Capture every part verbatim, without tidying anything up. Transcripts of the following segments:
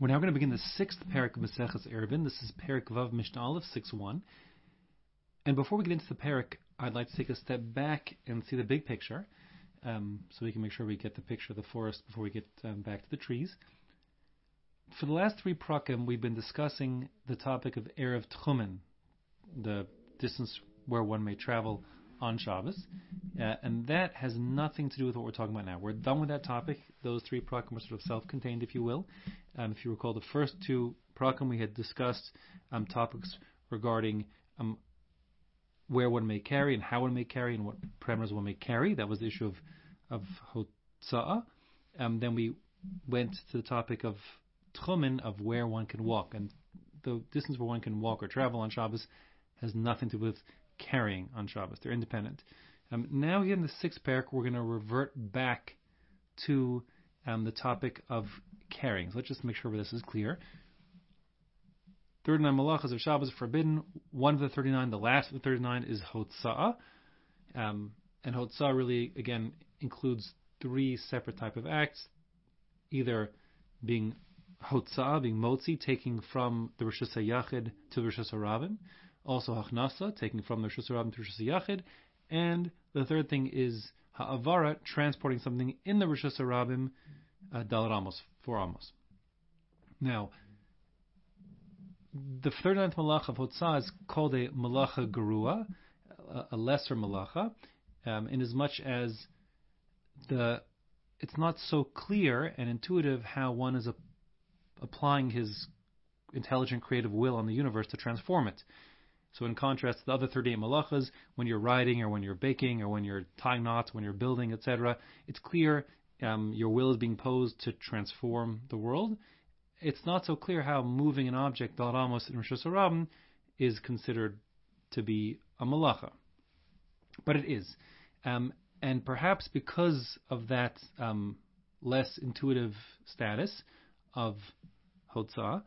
We're now going to begin the sixth parak of Maseches Eruvin. This is parak Vav Mishnah Aleph six one. And before we get into the parak, I'd like to take a step back and see the big picture, um, so we can make sure we get the picture of the forest before we get um, back to the trees. For the last three prakim, we've been discussing the topic of Erev Tchumen, the distance where one may travel on Shabbos, uh, and that has nothing to do with what we're talking about now. We're done with that topic. Those three prakim were sort of self-contained, if you will. Um, if you recall, the first two prakim we had discussed um, topics regarding um, where one may carry and how one may carry and what parameters one may carry. That was the issue of of Hotza'ah. Um, then we went to the topic of Tchumen, of where one can walk, and the distance where one can walk or travel on Shabbos has nothing to do with carrying on Shabbos. They're independent. Um, now here in the sixth parak, we're going to revert back to um, the topic of carrying. So let's just make sure this is clear. thirty-nine malachas of Shabbos are forbidden. One of the thirty-nine, the last of the thirty-nine, is Hotza'ah. Um, and Hotza'ah really, again, includes three separate type of acts. Either being Hotza'ah, being Motzi, taking from the Rishus HaYachid to the Rishus HaRabim. Also Hachnasa, taking from the Rishus HaRabim to Rishus HaYachid. And the third thing is Ha'avara, transporting something in the Rishus HaRabim, uh, Dal Amos, four Amos. Now, the thirty-ninth malacha of Hotza'ah is called a malacha gerua, a, a lesser malacha, um, in as much as the it's not so clear and intuitive how one is a, applying his intelligent, creative will on the universe to transform it. So in contrast to the other thirty-eight malachas, when you're riding or when you're baking or when you're tying knots, when you're building, et cetera, it's clear um, your will is being posed to transform the world. It's not so clear how moving an object, Dal Amos in Rishus HaRabim, is considered to be a malacha. But it is. Um, and perhaps because of that um, less intuitive status of Hotza'ah,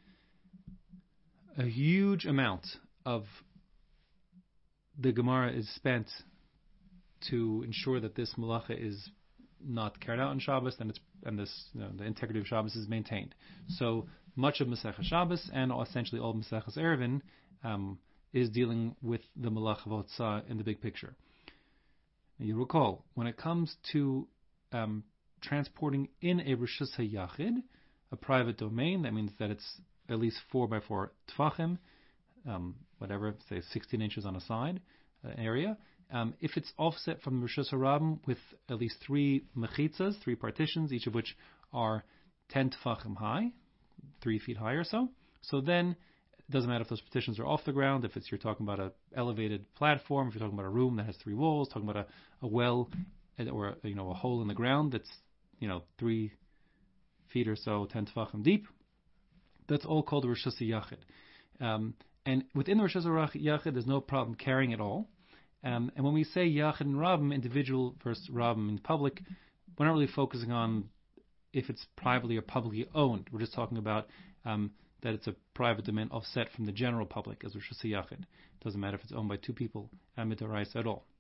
a huge amount of the Gemara is spent to ensure that this malacha is not carried out on Shabbos, and it's and this you know, the integrity of Shabbos is maintained. So much of Masechah Shabbos and essentially all of Masechas Eruvin um, is dealing with the malacha of Hotza'ah in the big picture. Now you recall, when it comes to um, transporting in a Rishus HaYachid, a private domain, that means that it's at least four by four tfachim, um, whatever, say sixteen inches on a side uh, area. Um, if it's offset from the Rishus HaRabim with at least three mechitzas, three partitions, each of which are ten tefachim high, three feet high or so, so then it doesn't matter if those partitions are off the ground, if it's you're talking about an elevated platform, if you're talking about a room that has three walls, talking about a, a well or a, you know a hole in the ground that's you know three feet or so, ten tefachim deep. That's all called Rishus HaYachid. Um, and within the Rishus HaYachid, there's no problem carrying it all. Um, and when we say Yachid and Rabim, individual versus Rabim in public, we're not really focusing on if it's privately or publicly owned. We're just talking about um, that it's a private domain offset from the general public as Rishus HaYachid. It doesn't matter if it's owned by two people, midaraisa at all.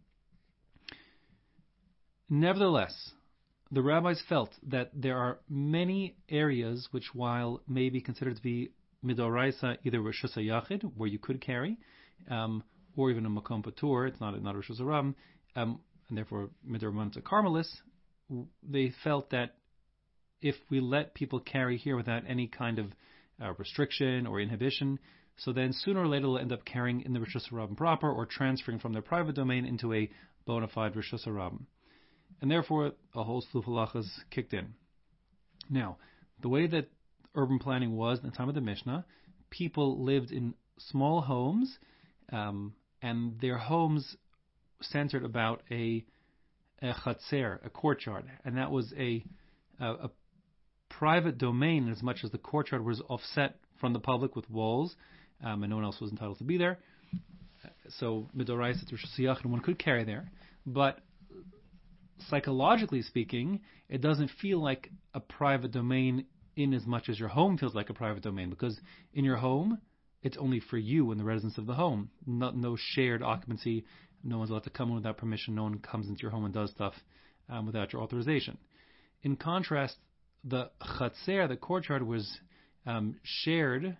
Nevertheless, the rabbis felt that there are many areas which, while may be considered to be midaraisa, either Rishus HaYachid, where you could carry, um, or even a Makom Patur, it's not, not a Rishus HaRabim, um, and therefore Midrabanan to Carmelis, they felt that if we let people carry here without any kind of uh, restriction or inhibition, so then sooner or later they'll end up carrying in the Rishus HaRabim proper or transferring from their private domain into a bona fide Rishus HaRabim. And therefore, a whole slew of halachas kicked in. Now, the way that urban planning was in the time of the Mishnah, people lived in small homes, um, and their homes centered about a, a chatzer, a courtyard, and that was a, a, a private domain as much as the courtyard was offset from the public with walls, um, and no one else was entitled to be there. So midorais to Rishus HaYachid, one could carry there, but psychologically speaking, it doesn't feel like a private domain in as much as your home feels like a private domain, because in your home, it's only for you and the residents of the home. No, no shared occupancy. No one's allowed to come in without permission. No one comes into your home and does stuff um, without your authorization. In contrast, the chatzer, the courtyard, was um, shared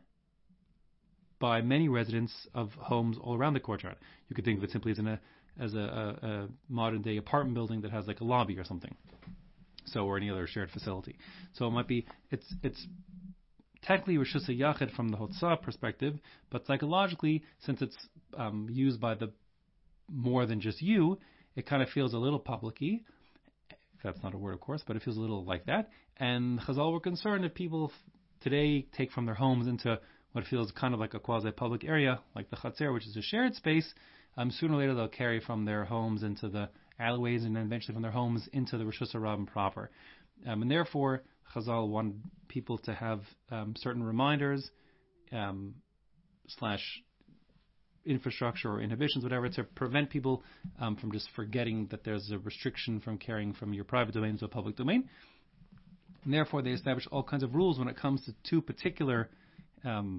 by many residents of homes all around the courtyard. You could think of it simply as, in a, as a, a, a modern day apartment building that has like a lobby or something. So, or any other shared facility. So it might be, it's it's technically Rishus HaYachid from the Hotzah perspective, but psychologically, since it's um, used by the more than just you, it kind of feels a little public-y. That's not a word, of course, but it feels a little like that. And Chazal were concerned that people today take from their homes into what feels kind of like a quasi-public area, like the Chatzer, which is a shared space. Um, sooner or later, they'll carry from their homes into the alleyways, and then eventually from their homes into the Rishus HaRabim proper. Um, and therefore, Chazal wanted people to have um, certain reminders, um, slash infrastructure or inhibitions, whatever, to prevent people um, from just forgetting that there's a restriction from carrying from your private domain to a public domain. And therefore, they established all kinds of rules when it comes to two particular um,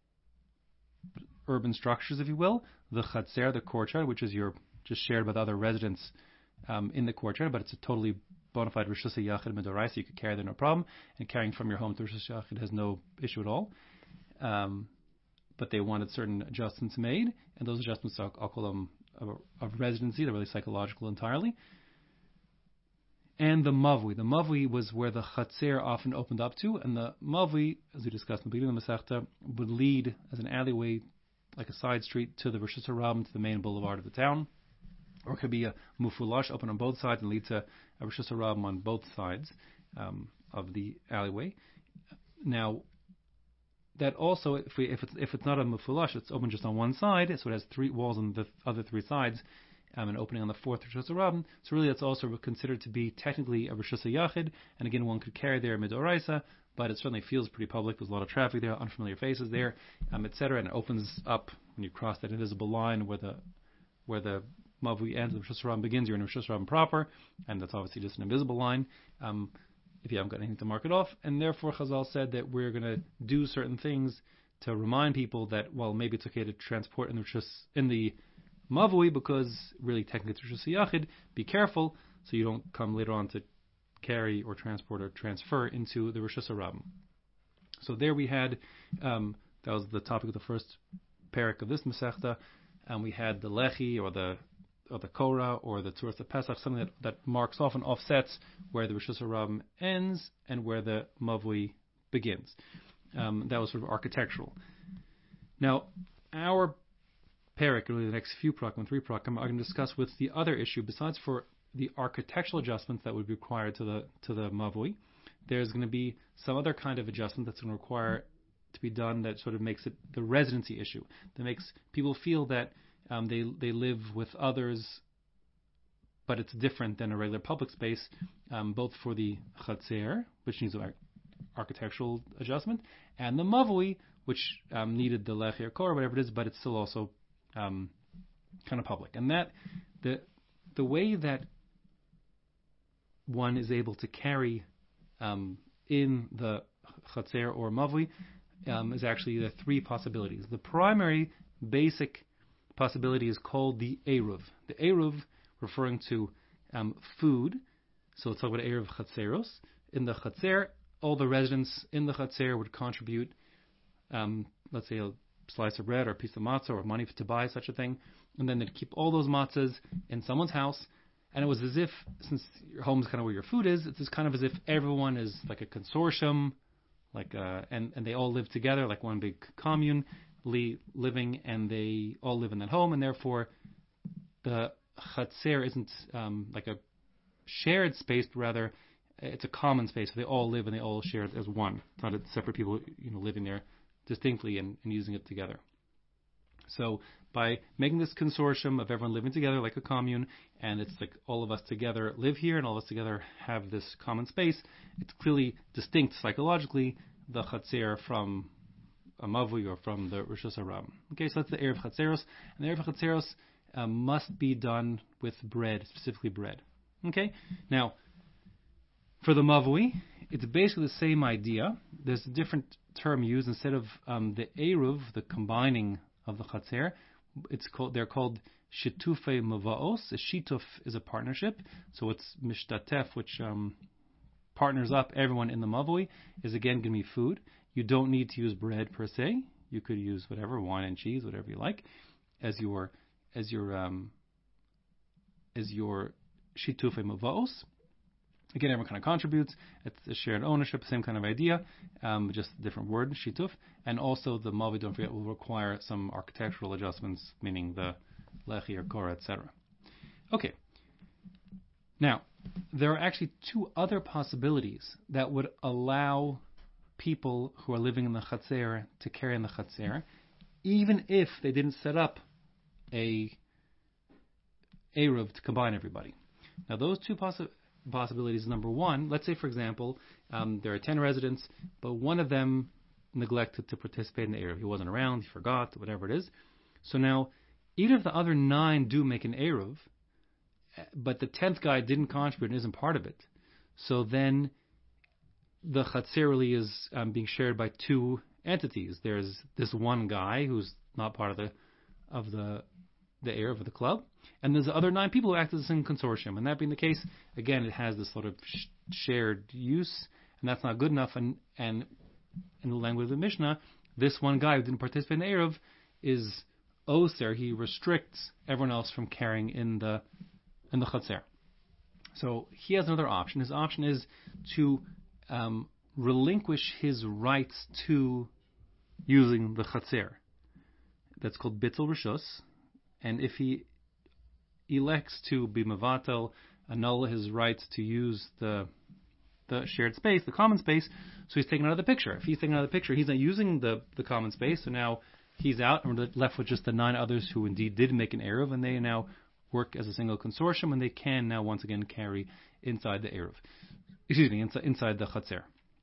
urban structures, if you will. The Chatzer, the courtyard, which is your just shared by the other residents um, in the courtyard, but it's a totally bona fide Rishus HaYachid Midoraisa, so you could carry there no problem, and carrying from your home to Rishus HaYachid has no issue at all. Um, but they wanted certain adjustments made, and those adjustments, I'll, I'll call them of, of residency, they're really psychological entirely. And the Mavui. The Mavui was where the Chatzer often opened up to, and the Mavui, as we discussed in the beginning of the Masechta, would lead as an alleyway, like a side street, to the Rishus HaRabim, to the main boulevard of the town. Or it could be a mufulash, open on both sides, and lead to a Rishus HaRabim on both sides um, of the alleyway. Now, that also, if we if it's if it's not a mufulash, it's open just on one side, so it has three walls on the other three sides, um, and opening on the fourth Rishus HaRabim. So really, it's also considered to be technically a Rishus HaYachid, and again, one could carry there midoraisa, but it certainly feels pretty public. There's a lot of traffic there, unfamiliar faces there, um, et cetera, and it opens up when you cross that invisible line where the where the Mavui ends, the Rishus HaRabim begins, you're in Rishus HaRabim proper, and that's obviously just an invisible line, um, if you haven't got anything to mark it off. And therefore, Chazal said that we're going to do certain things to remind people that, well, maybe it's okay to transport in the Rishus, in the Mavui, because really technically it's Rishus HaYachid. Be careful so you don't come later on to carry or transport or transfer into the Rishus HaRabim. So there we had, um, that was the topic of the first parak of this Masechta, and we had the Lechi, or the or the Korah, or the Tzuras of Pesach, something that, that marks off and offsets where the Rishus HaRabim ends and where the Mavui begins. Um, that was sort of architectural. Now, our parak, really the next few prakim, three prakim, are going to discuss with the other issue, besides for the architectural adjustments that would be required to the to the Mavui, there's going to be some other kind of adjustment that's going to require to be done that sort of makes it the residency issue, that makes people feel that Um, they they live with others, but it's different than a regular public space, um, both for the Chatzer, which needs an architectural adjustment, and the Mavui, which um, needed the Lechi or Korah, whatever it is, but it's still also um, kind of public. And that the the way that one is able to carry um, in the Chatzer or Mavui um, is actually the three possibilities. The primary basic possibility is called the Eruv. The Eruv, referring to um, food, so let's talk about Eruv Chatzeros. In the Chatzer, all the residents in the Chatzer would contribute, um, let's say, a slice of bread or a piece of matzah or money to buy such a thing, and then they'd keep all those matzahs in someone's house, and it was as if, since your home is kind of where your food is, it's just kind of as if everyone is like a consortium, like uh, and, and they all live together, like one big commune, living, and they all live in that home, and therefore the Chatzer isn't um, like a shared space, but rather it's a common space. So they all live and they all share it as one. It's not separate people, you know, living there distinctly and, and using it together. So by making this consortium of everyone living together like a commune, and it's like all of us together live here and all of us together have this common space, it's clearly distinct psychologically, the Chatzer from a Mavui or from the Rishus HaRabim. Okay, so that's the Erev Chatzeros. And the Erev Chatzeros uh, must be done with bread, specifically bread. Okay, now, for the Mavui, it's basically the same idea. There's a different term used. Instead of um, the Eruv, the combining of the Chatzer, it's called, they're called Shitufei Mavaos. A Shituf is a partnership, so it's Mishtatef, which um, partners up everyone in the mavui is again going to be food. You don't need to use bread per se. You could use whatever, wine and cheese, whatever you like, as your as your um, as your shitufei mavos. Again, everyone kind of contributes. It's a shared ownership, same kind of idea, um, just a different word, shituf. And also the mavui, don't forget, will require some architectural adjustments, meaning the lechi or kora, et cetera. Okay. Now, there are actually two other possibilities that would allow people who are living in the chatzer to carry in the chatzer, even if they didn't set up a eruv to combine everybody. Now, those two possi- possibilities, number one, let's say, for example, um, there are ten residents, but one of them neglected to participate in the eruv. He wasn't around, he forgot, whatever it is. So now, even if the other nine do make an eruv, but the tenth guy didn't contribute and isn't part of it, so then the chatzer really is um, being shared by two entities. There's this one guy who's not part of the of the the eruv of the club, and there's the other nine people who act as a consortium. And that being the case, again, it has this sort of sh- shared use, and that's not good enough. And and in the language of the Mishnah, this one guy who didn't participate in the eruv is oser. He restricts everyone else from carrying in the in the chatzer. So he has another option. His option is to um, relinquish his rights to using the chatzer. That's called bittul rishus. And if he elects to be mevatel, annul his rights to use the the shared space, the common space, so he's taken out of the picture. If he's taken out of the picture, he's not using the, the common space, so now he's out, and we're left with just the nine others who indeed did make an eruv, and they now work as a single consortium, and they can now once again carry inside the eruv. Excuse me, inside, inside the chatzer.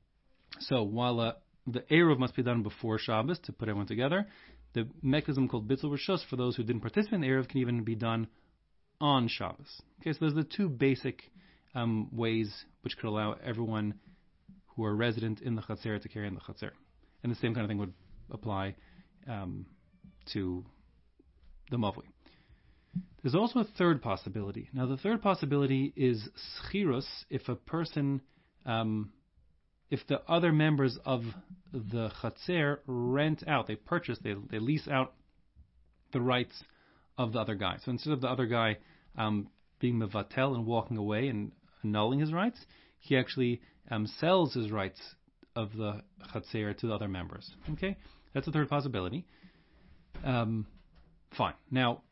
So while uh, the eruv must be done before Shabbos to put everyone together, the mechanism called bittul rishus for those who didn't participate in the eruv can even be done on Shabbos. Okay, so those are the two basic um, ways which could allow everyone who are resident in the chatzer to carry in the chatzer. And the same kind of thing would apply um, to the mavui. There's also a third possibility. Now, the third possibility is schirus, if a person, um, if the other members of the chatzer rent out, they purchase, they, they lease out the rights of the other guy. So instead of the other guy um, being mevatel and walking away and annulling his rights, he actually um, sells his rights of the chatzer to the other members. Okay, that's a third possibility. Um, fine. Now,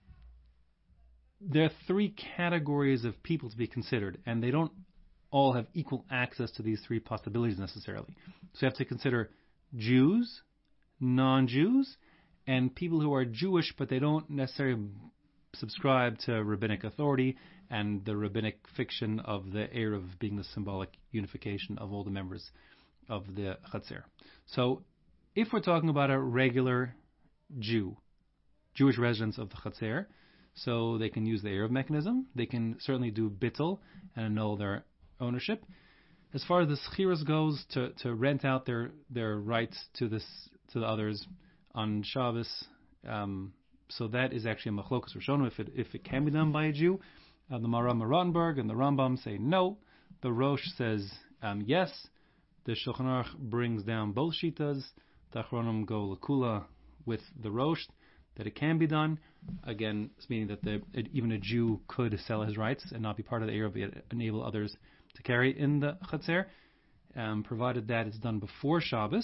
there are three categories of people to be considered, and they don't all have equal access to these three possibilities necessarily. So you have to consider Jews, non-Jews, and people who are Jewish, but they don't necessarily subscribe to rabbinic authority and the rabbinic fiction of the eruv being the symbolic unification of all the members of the chatzer. So if we're talking about a regular Jew, Jewish residents of the chatzer, so they can use the eruv mechanism, they can certainly do bittul and annul their ownership. As far as the schirus goes, to, to rent out their, their rights to this to the others on Shabbos, um, so that is actually a machlokas rishonim if it if it can be done by a Jew. Uh, the Maram Rottenberg and the Rambam say no. The Rosh says um, yes. The Shulchan Aruch brings down both shitas. The Achronim go lakula with the Rosh that it can be done. Again, it's meaning that the, it, even a Jew could sell his rights and not be part of the eruv, yet enable others to carry in the chatzer, um, provided that it's done before Shabbos.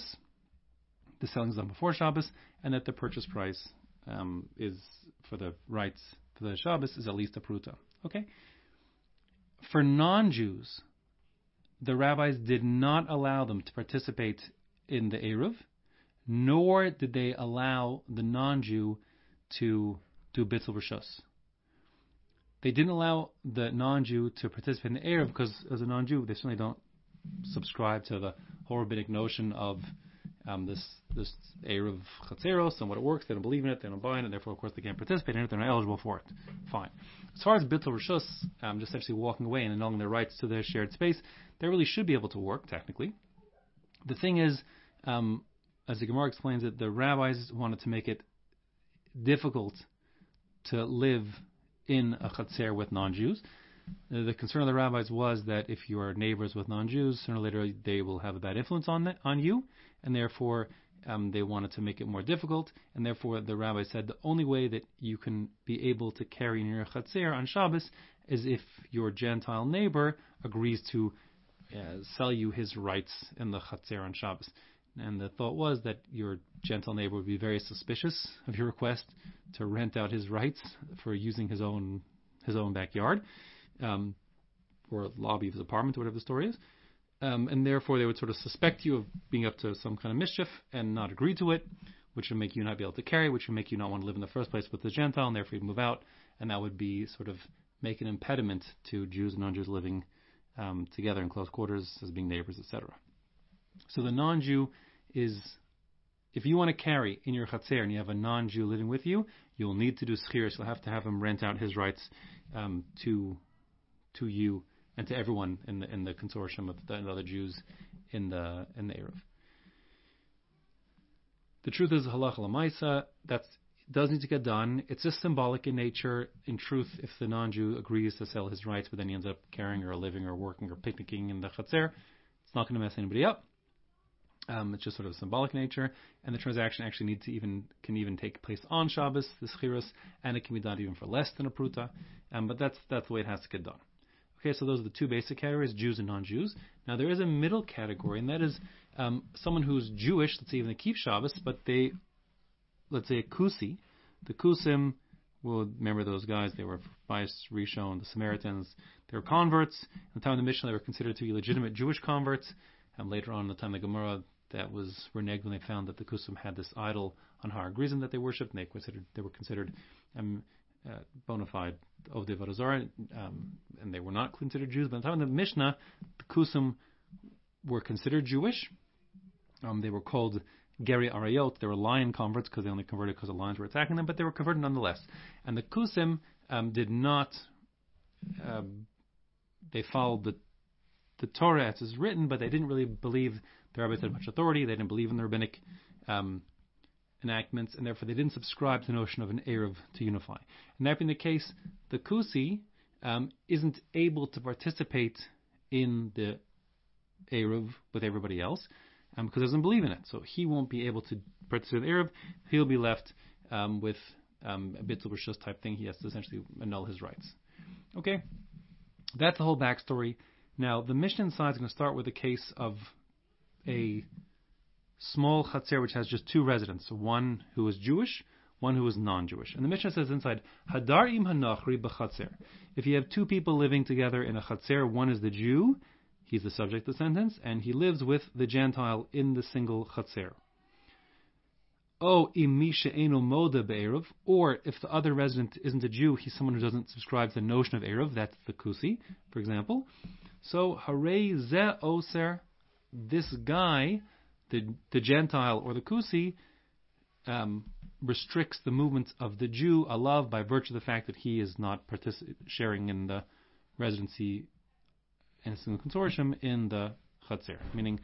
The selling is done before Shabbos, and that the purchase price um, is for the rights for the Shabbos is at least a pruta. Okay. For non-Jews, the rabbis did not allow them to participate in the eruv, nor did they allow the non-Jew to do bittul rishus. They didn't allow the non-Jew to participate in the eruv because, as a non-Jew, they certainly don't subscribe to the whole rabbinic notion of um, this this eruv chatzeros and what it works. They don't believe in it. They don't buy in it. Therefore, of course, they can't participate in it. They're not eligible for it. Fine. As far as bittul rishus, um, just actually walking away and annulling their rights to their shared space, they really should be able to work technically. The thing is, um, as the Gemara explains it, the rabbis wanted to make it difficult to live in a chatzer with non-Jews. Uh, the concern of the rabbis was that if you are neighbors with non-Jews, sooner or later they will have a bad influence on that, on you, and therefore um, they wanted to make it more difficult, and therefore the rabbi said the only way that you can be able to carry in your chatzer on Shabbos is if your Gentile neighbor agrees to uh, sell you his rights in the chatzer on Shabbos. And the thought was that your Gentile neighbor would be very suspicious of your request to rent out his rights for using his own his own backyard, um, or lobby of his apartment, or whatever the story is. Um, and therefore they would sort of suspect you of being up to some kind of mischief and not agree to it, which would make you not be able to carry, which would make you not want to live in the first place with the Gentile, and therefore you'd move out, and that would be sort of make an impediment to Jews and non-Jews living um, together in close quarters as being neighbors, et cetera. So the non-Jew is, if you want to carry in your chatzer and you have a non-Jew living with you, you'll need to do schiras. You'll have to have him rent out his rights um, to to you and to everyone in the in the consortium of the other Jews in the in the Eruv. The truth is, halacha l'maisa, that does need to get done. It's just symbolic in nature. In truth, if the non-Jew agrees to sell his rights, but then he ends up carrying or living or working or picnicking in the chatzer, it's not going to mess anybody up. Um, it's just sort of symbolic nature, and the transaction actually needs to even can even take place on Shabbos, the schiras, and it can be done even for less than a pruta. Um, but that's that's the way it has to get done. Okay, so those are the two basic categories: Jews and non-Jews. Now there is a middle category, and that is um, someone who's Jewish. Let's say even they keep Shabbos, but they, let's say a Kusi, the Kusim. Well, remember those guys? They were Bias Rishon, the Samaritans. They were converts. At the time of the Mishnah, they were considered to be legitimate Jewish converts. And later on, in the time of the Gemara, that was reneged when they found that the Kusum had this idol on Har Grizim that they worshipped, and they considered they were considered um, uh, bona fide Ovdei Avodah Zarah, um, and they were not considered Jews. But at the time of the Mishnah, the Kusum were considered Jewish. Um, they were called Geri Arayot. They were lion converts because they only converted because the lions were attacking them, but they were converted nonetheless. And the Kusim um, did not. Um, they followed the the Torah as is written, but they didn't really believe the rabbis had much authority. They didn't believe in the rabbinic um, enactments, and therefore they didn't subscribe to the notion of an Eruv to unify. And that being the case, the Kusi um, isn't able to participate in the Eruv with everybody else um, because he doesn't believe in it. So he won't be able to participate in the Eruv. He'll be left um, with um, a bittul b'shus type thing. He has to essentially annul his rights. Okay? That's the whole backstory. Now, the Mishnah inside is going to start with a case of a small chatzer which has just two residents, one who is Jewish, one who is non-Jewish. And the Mishnah says inside, Hadar im hanachri b'chatzer. If you have two people living together in a chatzer, one is the Jew, he's the subject of the sentence, and he lives with the Gentile in the single chatzer. O im misha eno moda be'eruv, or if the other resident isn't a Jew, he's someone who doesn't subscribe to the notion of eruv, that's the kusi, for example. So, Harei ze oser, this guy, the the Gentile or the Kusi, um, restricts the movements of the Jew, alav, by virtue of the fact that he is not partic- sharing in the residency in a single consortium in the Chatzer. Meaning,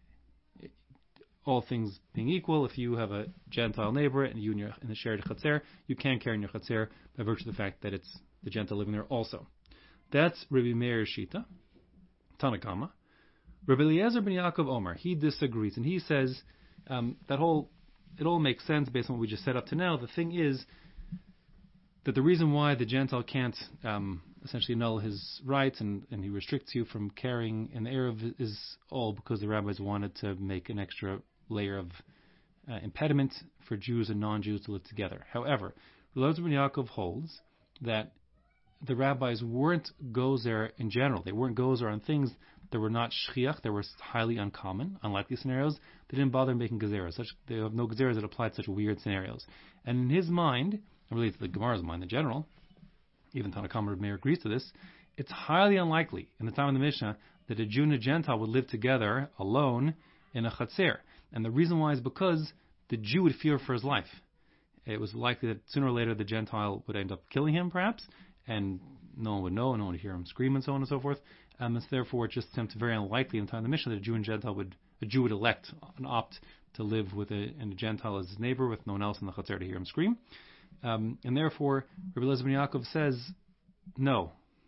all things being equal, if you have a Gentile neighbor and you in, your, in the shared Chatzer, you can carry in your Chatzer by virtue of the fact that it's the Gentile living there also. That's Rabbi Meir's Shita. Tanakama. Rabbi Eliezer ben Yaakov Omer, he disagrees, and he says um, that whole it all makes sense based on what we just said up to now. The thing is that the reason why the Gentile can't um, essentially annul his rights and, and he restricts you from carrying an Eruv is all because the rabbis wanted to make an extra layer of uh, impediment for Jews and non-Jews to live together. However, Rabbi Eliezer ben Yaakov holds that the rabbis weren't gozer in general. They weren't gozer on things that were not shchiach, that were highly uncommon, unlikely scenarios. They didn't bother making gezeras. Such, they have no gezeras that applied to such weird scenarios. And in his mind, and really to the Gemara's mind in general, even Tanakama Meir agrees to this, it's highly unlikely in the time of the Mishnah that a Jew and a Gentile would live together alone in a chatzer. And the reason why is because the Jew would fear for his life. It was likely that sooner or later the Gentile would end up killing him, perhaps, and no one would know, and no one would hear him scream, and so on and so forth. Um, and so therefore, it just seems very unlikely in the time of the Mishnah that a Jew and Gentile would, a Jew would elect and opt to live with a, and a Gentile as his neighbor, with no one else in the Chatzer to hear him scream. Um, and therefore, Rabbi Eliezer ben Yaakov says, no,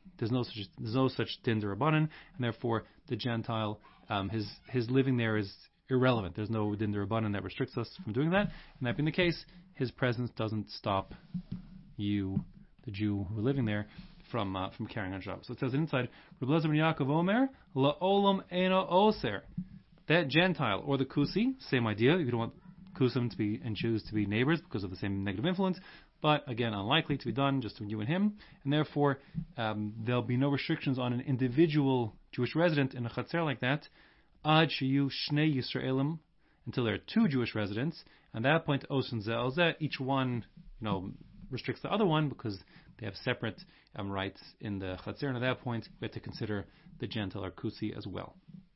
there's no such there's no such din d'Rabbanan, and therefore the Gentile, um, his his living there is irrelevant. There's no din d'Rabbanan that restricts us from doing that. And that being the case, his presence doesn't stop you, the Jew who are living there, from uh, from carrying on Shabbos. So it says inside, Rabbi Elazar ben Yaakov Omer, La'olam eno oser. That Gentile or the Kusi, same idea. You don't want Kusim to be and Jews to be neighbors because of the same negative influence, but again, unlikely to be done just between you and him, and therefore um, there'll be no restrictions on an individual Jewish resident in a Chatzer like that. Ad sheyu shnei Yisraelim, until there are two Jewish residents. At that point, osun ze al ze, each one, you know, restricts the other one because they have separate um, rights in the Chatzer, and at that point, we have to consider the Gentile or Kusi as well.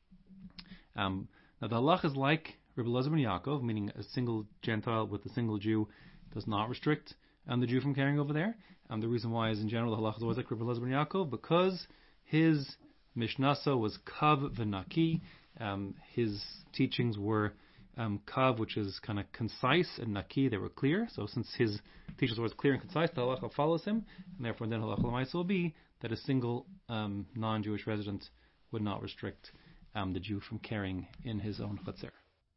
Um, now, the halach is like Rabbi Elazar ben Yaakov, meaning a single Gentile with a single Jew does not restrict um, the Jew from carrying over there. Um, the reason why is, in general, the halach is always like Rabbi Elazar ben Yaakov, because his Mishnasa was Kav v'Naki. Um, his teachings were um, Kav, which is kind of concise, and Naki, they were clear. So since his teachings were clear and concise, the halacha follows him, and therefore then halacha l'maisa will be that a single um, non-Jewish resident would not restrict um, the Jew from carrying in his own Chatzer.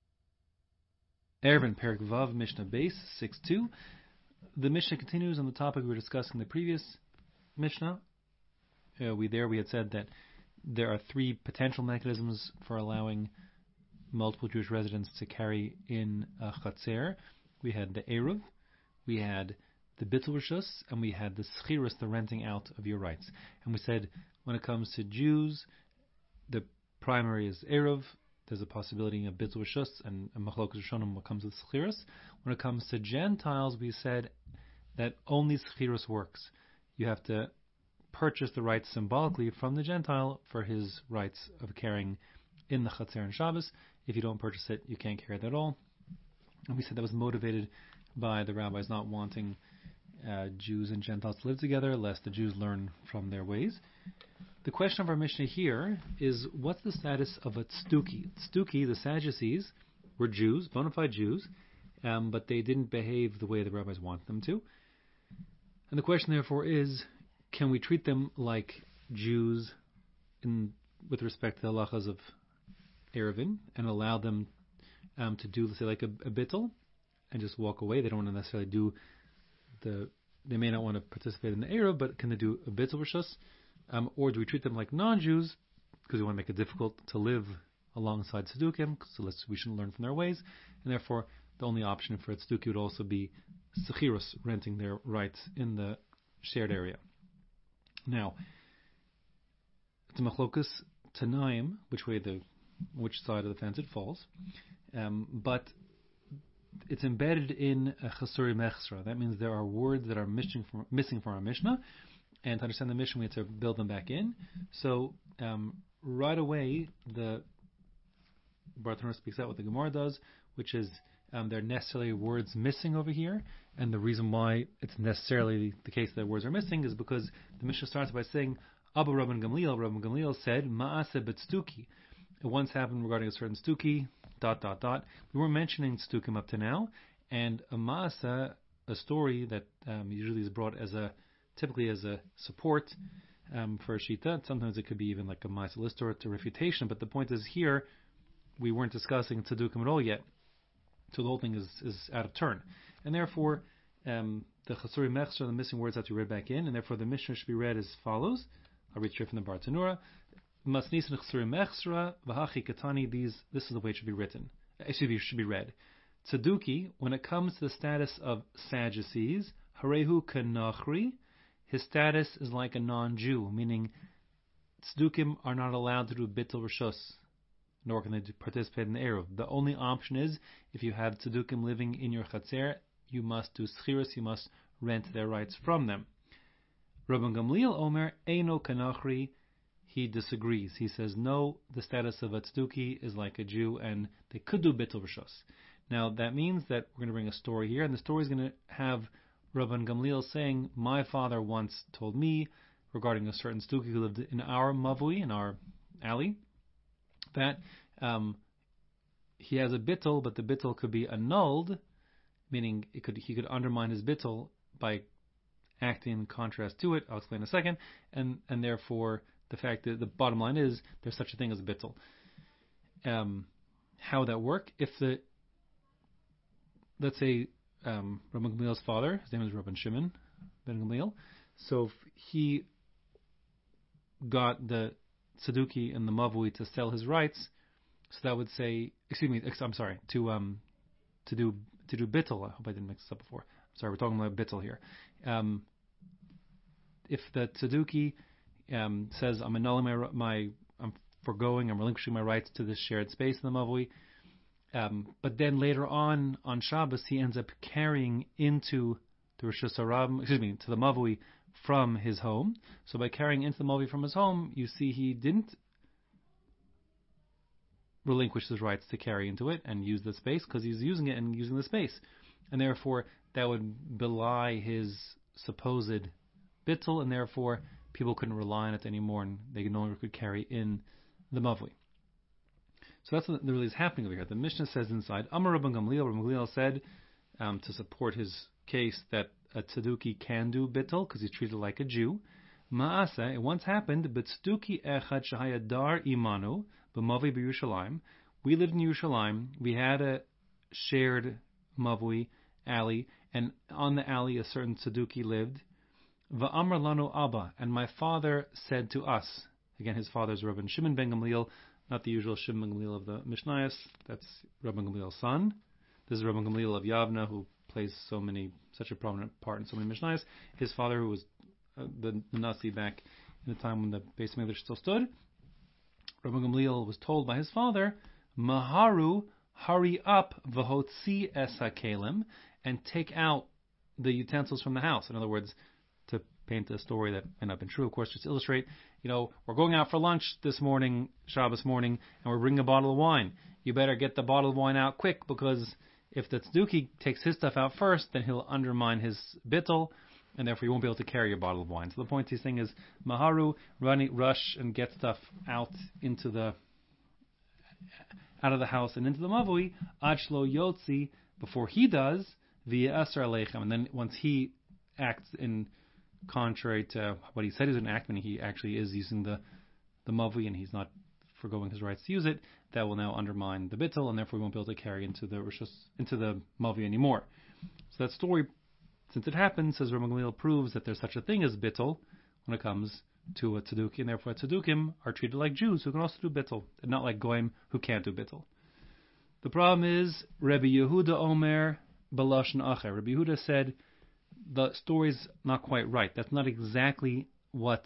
Erevin Perik Vav Mishnah Beis six two. The Mishnah continues on the topic we were discussing in the previous Mishnah. Uh, we there we had said that there are three potential mechanisms for allowing multiple Jewish residents to carry in a Chatzer. We had the Eruv, we had the Bittul Rishus, and we had the Schirus, the renting out of your rights. And we said when it comes to Jews, the primary is Eruv. There's a possibility of Bittul Rishus and Machlokas Rishonim when it comes to Schirus. When it comes to Gentiles, we said that only Schirus works. You have to purchase the rights symbolically from the Gentile for his rights of carrying in the Chatzer and Shabbos. If you don't purchase it, you can't carry it at all. And we said that was motivated by the rabbis not wanting uh, Jews and Gentiles to live together, lest the Jews learn from their ways. The question of our Mishnah here is, what's the status of a tzduki? Tzduki, the Sadducees, were Jews, bona fide Jews, um, but they didn't behave the way the rabbis want them to. And the question, therefore, is, can we treat them like Jews in with respect to the halachas of Erevin and allow them um, to do, let's say, like a, a bittul and just walk away? They don't want to necessarily do the, they may not want to participate in the Erev, but can they do a bittul rishus? Um, or do we treat them like non-Jews because we want to make it difficult to live alongside Tzedukim, so let's, we shouldn't learn from their ways, and therefore the only option for a Tzeduki would also be Sechirus, renting their rights in the shared area. Now, it's a machlokas tanaim, which way the, which side of the fence it falls, um, but it's embedded in a chasuri mechsra. That means there are words that are missing from, missing from our Mishnah, and to understand the Mishnah, we have to build them back in. So um, right away, the Bartanura speaks out what the Gemara does, which is um, there are necessarily words missing over here, and the reason why it's necessarily the case that words are missing is because the Mishnah starts by saying, Abba Rabban Gamliel, Rabban Gamliel said, Ma'ase b'tzduki. It once happened regarding a certain stuki, dot, dot, dot. We weren't mentioning stukim up to now, and a ma'asa, a story that um, usually is brought as a, typically as a support um, for a shita. Sometimes it could be even like a ma'asa list or a refutation, but the point is here, we weren't discussing tzedukim at all yet, so the whole thing is, is out of turn. And therefore, um, the chasuri mechsra, the missing words have to be read back in, and therefore the Mishnah should be read as follows. I'll read straight from the Bartanura. Masnis chasuri mechsra v'hachi katani. These, this is the way it should be written. Excuse me, should be read. Tzeduki, when it comes to the status of Sadducees, harehu kanachri, his status is like a non-Jew, meaning Tzedukim are not allowed to do bittul rishus, nor can they participate in the Eruv. The only option is, if you have Tzedukim living in your Chatzer, you must do Schirus, you must rent their rights from them. Rabban Gamliel Omer, Eino Kanachri, he disagrees. He says, no, the status of a Tzeduki is like a Jew, and they could do Bittul Rishus. Now, that means that we're going to bring a story here, and the story is going to have Rabban Gamliel saying, my father once told me, regarding a certain Tzeduki who lived in our Mavui, in our alley, that um, he has a bittul, but the bittul could be annulled, meaning it could he could undermine his bittul by acting in contrast to it. I'll explain in a second. And and therefore, the fact that the bottom line is there's such a thing as a bittul. Um, how would that work? If the, let's say, um, Rabban Gamliel's father, his name is Rabban Shimon ben Gamliel, so if he got the Tzeduki and the Mavui to sell his rights, so that would say, excuse me, I'm sorry, to um, to do to do bittul. I hope I didn't mix this up before. I'm sorry, we're talking about bittul here. Um, if the Tzeduki um, says, I'm annulling my, my, I'm foregoing, I'm relinquishing my rights to this shared space in the Mavui, um, but then later on, on Shabbos, he ends up carrying into the Rosh Hashanah, excuse me, to the Mavui from his home. So by carrying into the Mavui from his home, you see he didn't relinquish his rights to carry into it and use the space because he's using it and using the space. And therefore, that would belie his supposed bittul, and therefore people couldn't rely on it anymore, and they no longer could carry in the Mavui. So that's what really is happening over here. The Mishnah says inside, Amar Rabban Gamliel, Rabban Gamliel said, um, to support his case that a Tzeduki can do bittul because he's treated like a Jew. Ma'asa, it once happened, B'tzduki echad shahayadar imanu, b'mavui b'Yerushalayim. We lived in Yerushalayim. We had a shared Mavui alley, and on the alley a certain Tzeduki lived. Va'amar lanu Abba, and my father said to us, again his father is Rabban Shimon ben Gamliel, not the usual Shimon ben Gamliel of the Mishnayos, that's Rabban Gamliel's son. This is Rabban Gamliel of Yavna, who plays so many, such a prominent part in so many Mishnayos. His father, who was uh, the, the Nasi back in the time when the Beis Mikdash still stood, Rabban Gamliel was told by his father, Maharu, hurry up, v'hotzi es hakelim, and take out the utensils from the house. In other words, to paint a story that may not have been true, of course, just to illustrate, you know, we're going out for lunch this morning, Shabbos morning, and we're bringing a bottle of wine. You better get the bottle of wine out quick, because if the Tzeduki takes his stuff out first, then he'll undermine his bittul, and therefore you won't be able to carry a bottle of wine. So the point he's saying is, Maharu, run, rush and get stuff out into the, out of the house and into the Mavui, Achlo Yotzi, before he does, via Asar Aleichem. And then once he acts in contrary to what he said he's going to act, when he actually is using the, the Mavui and he's not forgoing his rights to use it, that will now undermine the bittul, and therefore we won't be able to carry into the Rishus, into the Mavui anymore. So that story, since it happened, says Rabban Gamliel, proves that there's such a thing as bittul when it comes to a Tzeduki, and therefore Tzedukim are treated like Jews who can also do bittul, and not like Goyim who can't do bittul. The problem is, Rabbi Yehuda Omer Balashon Acher. Rabbi Yehuda said, the story's not quite right. That's not exactly what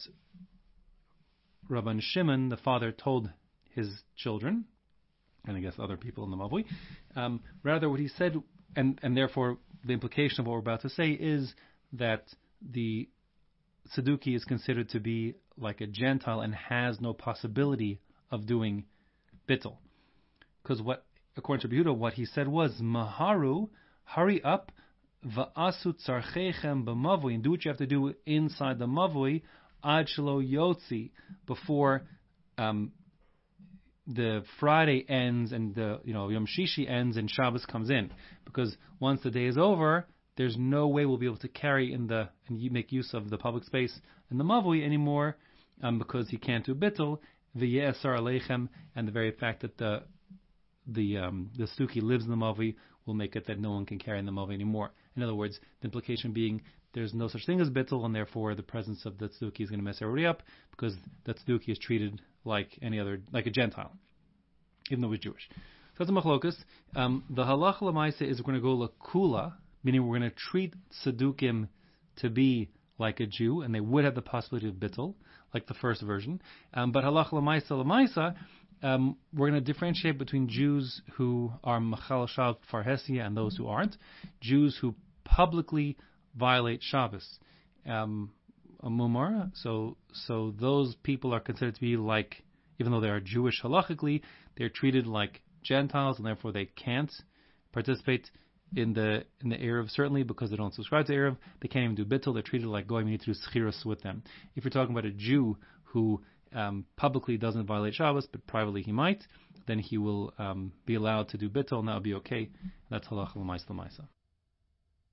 Rabban Shimon, the father, told his children, and I guess other people in the Mavui. Um, rather, what he said, and, and therefore the implication of what we're about to say, is that the Tzeduki is considered to be like a Gentile and has no possibility of doing bittul. Because what, according to Yehuda, what he said was, Maharu, hurry up, va'asu tzarchechem b'mavui, and do what you have to do inside the Mavui, ad shelo yotzi, before um, the Friday ends and the you know Yom Shishi ends and Shabbos comes in. Because once the day is over, there's no way we'll be able to carry in the and you make use of the public space in the Mavui anymore, um, because he can't do bittul, v'ye'asar aleichem, and the very fact that the the um, the Tzeduki lives in the Mavui will make it that no one can carry in the Mavui anymore. In other words, the implication being there's no such thing as bittul, and therefore the presence of the Tzeduki is going to mess everybody up, because the Tzeduki is treated like any other, like a Gentile, even though he's Jewish. So that's a machlokus. Um, the halacha l'maisa is we're going to go lakula, meaning we're going to treat Tzedukim to be like a Jew, and they would have the possibility of bittul, like the first version. Um, but halacha l'maisa l'maisa, um, we're going to differentiate between Jews who are machal Shabbat farhesia and those who aren't. Jews who publicly violate Shabbos, um, a mumar. So, so those people are considered to be like, even though they are Jewish halachically, they're treated like Gentiles, and therefore they can't participate in the in the Erev, certainly because they don't subscribe to Erev. They can't even do bittul. They're treated like goyim. You need to do schirus with them. If you're talking about a Jew who um, publicly doesn't violate Shabbos, but privately he might, then he will um, be allowed to do bittul, and that will be okay. That's halacha l'maisa l'maisa.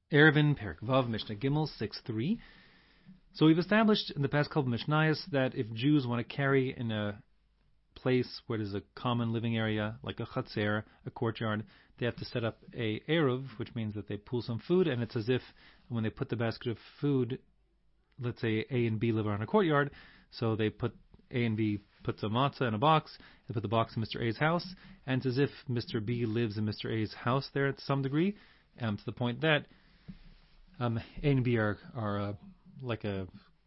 Eruvin, Perek Vav, Mishnah Gimel, six three. So we've established in the past couple of Mishnayos that if Jews want to carry in a place where there's a common living area, like a chatzer, a courtyard, they have to set up a eruv, which means that they pull some food, and it's as if when they put the basket of food, let's say A and B live around a courtyard, so they put A and B put some matzah in a box, they put the box in Mister A's house, and it's as if Mister B lives in Mister A's house there to some degree, um, to the point that um, A and B are, are uh, like a,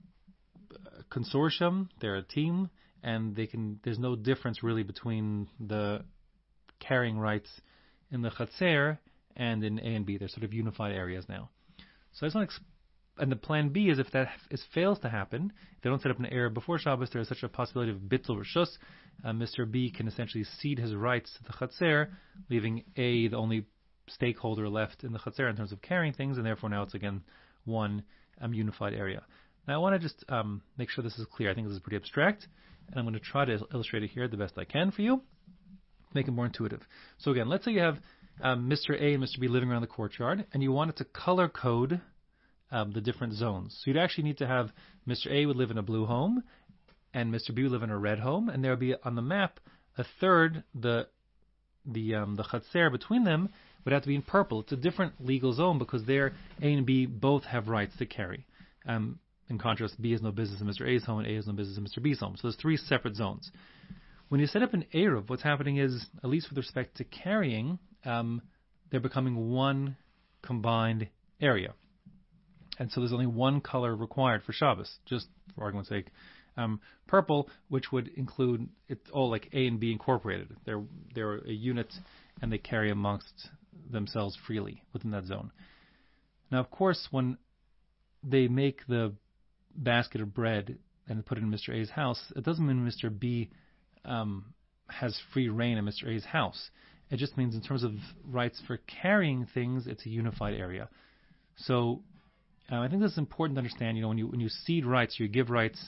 a consortium, they're a team, and they can. There's no difference really between the carrying rights in the chatzer and in A and B. They're sort of unified areas now. So I just want to, exp- and the plan B is if that is, fails to happen, if they don't set up an eruv before Shabbos, there is such a possibility of bittul reshus. Uh, Mister B can essentially cede his rights to the chatzer, leaving A the only stakeholder left in the chatzer in terms of carrying things, and therefore now it's again one um, unified area. Now I want to just um, make sure this is clear. I think this is pretty abstract, and I'm going to try to illustrate it here the best I can for you, make it more intuitive. So again, let's say you have um, Mister A and Mister B living around the courtyard, and you wanted to color code um, the different zones. So you'd actually need to have Mister A would live in a blue home, and Mister B would live in a red home, and there would be on the map a third, the the um, the chatzer between them would have to be in purple. It's a different legal zone because there A and B both have rights to carry. Um, in contrast, B has no business in Mister A's home, and A has no business in Mister B's home. So there's three separate zones. When you set up an eruv, what's happening is, at least with respect to carrying, um, they're becoming one combined area. And so there's only one color required for Shabbos, just for argument's sake. Um, purple, which would include, it's all like A and B incorporated. They're, they're a unit, and they carry amongst themselves freely within that zone. Now, of course, when they make the basket of bread and put it in Mister A's house, it doesn't mean Mister B um, has free reign in Mister A's house. It just means in terms of rights for carrying things, it's a unified area. So uh, I think this is important to understand. You know, when you when you cede rights, you give rights.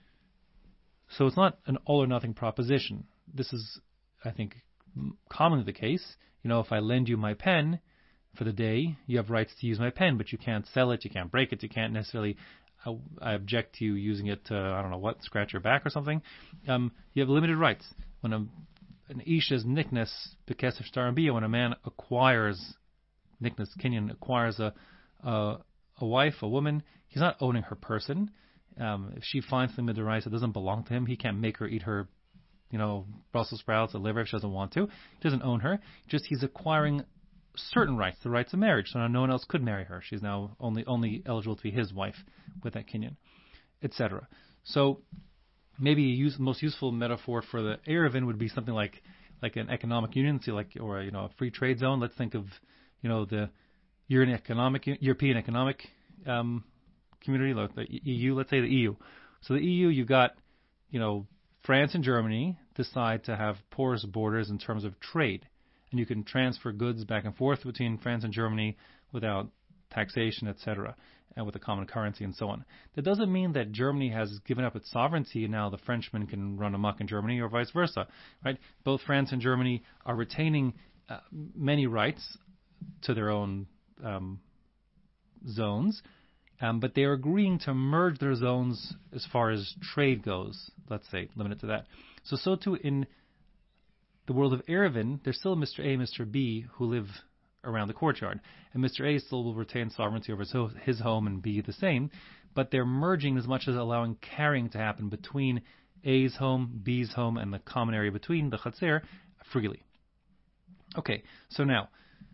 So it's not an all or nothing proposition. This is, I think, commonly the case. You know, if I lend you my pen for the day, you have rights to use my pen, but you can't sell it, you can't break it, you can't necessarily. I, I object to you using it to, I don't know what, scratch your back or something. Um, you have limited rights. When a, an isha's nickness bekesef shtar bia, when a man acquires nickness kinyan acquires a, a a wife, a woman, he's not owning her person. Um, if she finds something midiraisa that doesn't belong to him, he can't make her eat her, you know, Brussels sprouts or liver if she doesn't want to. He doesn't own her. Just he's acquiring certain rights, the rights of marriage. So now no one else could marry her. She's now only only eligible to be his wife with that kinyan, et cetera. So maybe a use, most useful metaphor for the eruvin would be something like like an economic union, see like or you know a free trade zone. Let's think of you know the European economic European economic um, community, like the E U. Let's say the E U. So the E U, you got you know France and Germany decide to have porous borders in terms of trade. And you can transfer goods back and forth between France and Germany without taxation, et cetera, and with a common currency and so on. That doesn't mean that Germany has given up its sovereignty and now the Frenchmen can run amok in Germany or vice versa, right? Both France and Germany are retaining uh, many rights to their own um, zones, um, but they are agreeing to merge their zones as far as trade goes, let's say, limited to that. So, so too in the world of eruvin, there's still Mister A and Mister B who live around the courtyard. And Mister A still will retain sovereignty over his home and B the same, but they're merging as much as allowing carrying to happen between A's home, B's home, and the common area between the chatzer freely. Okay, so now,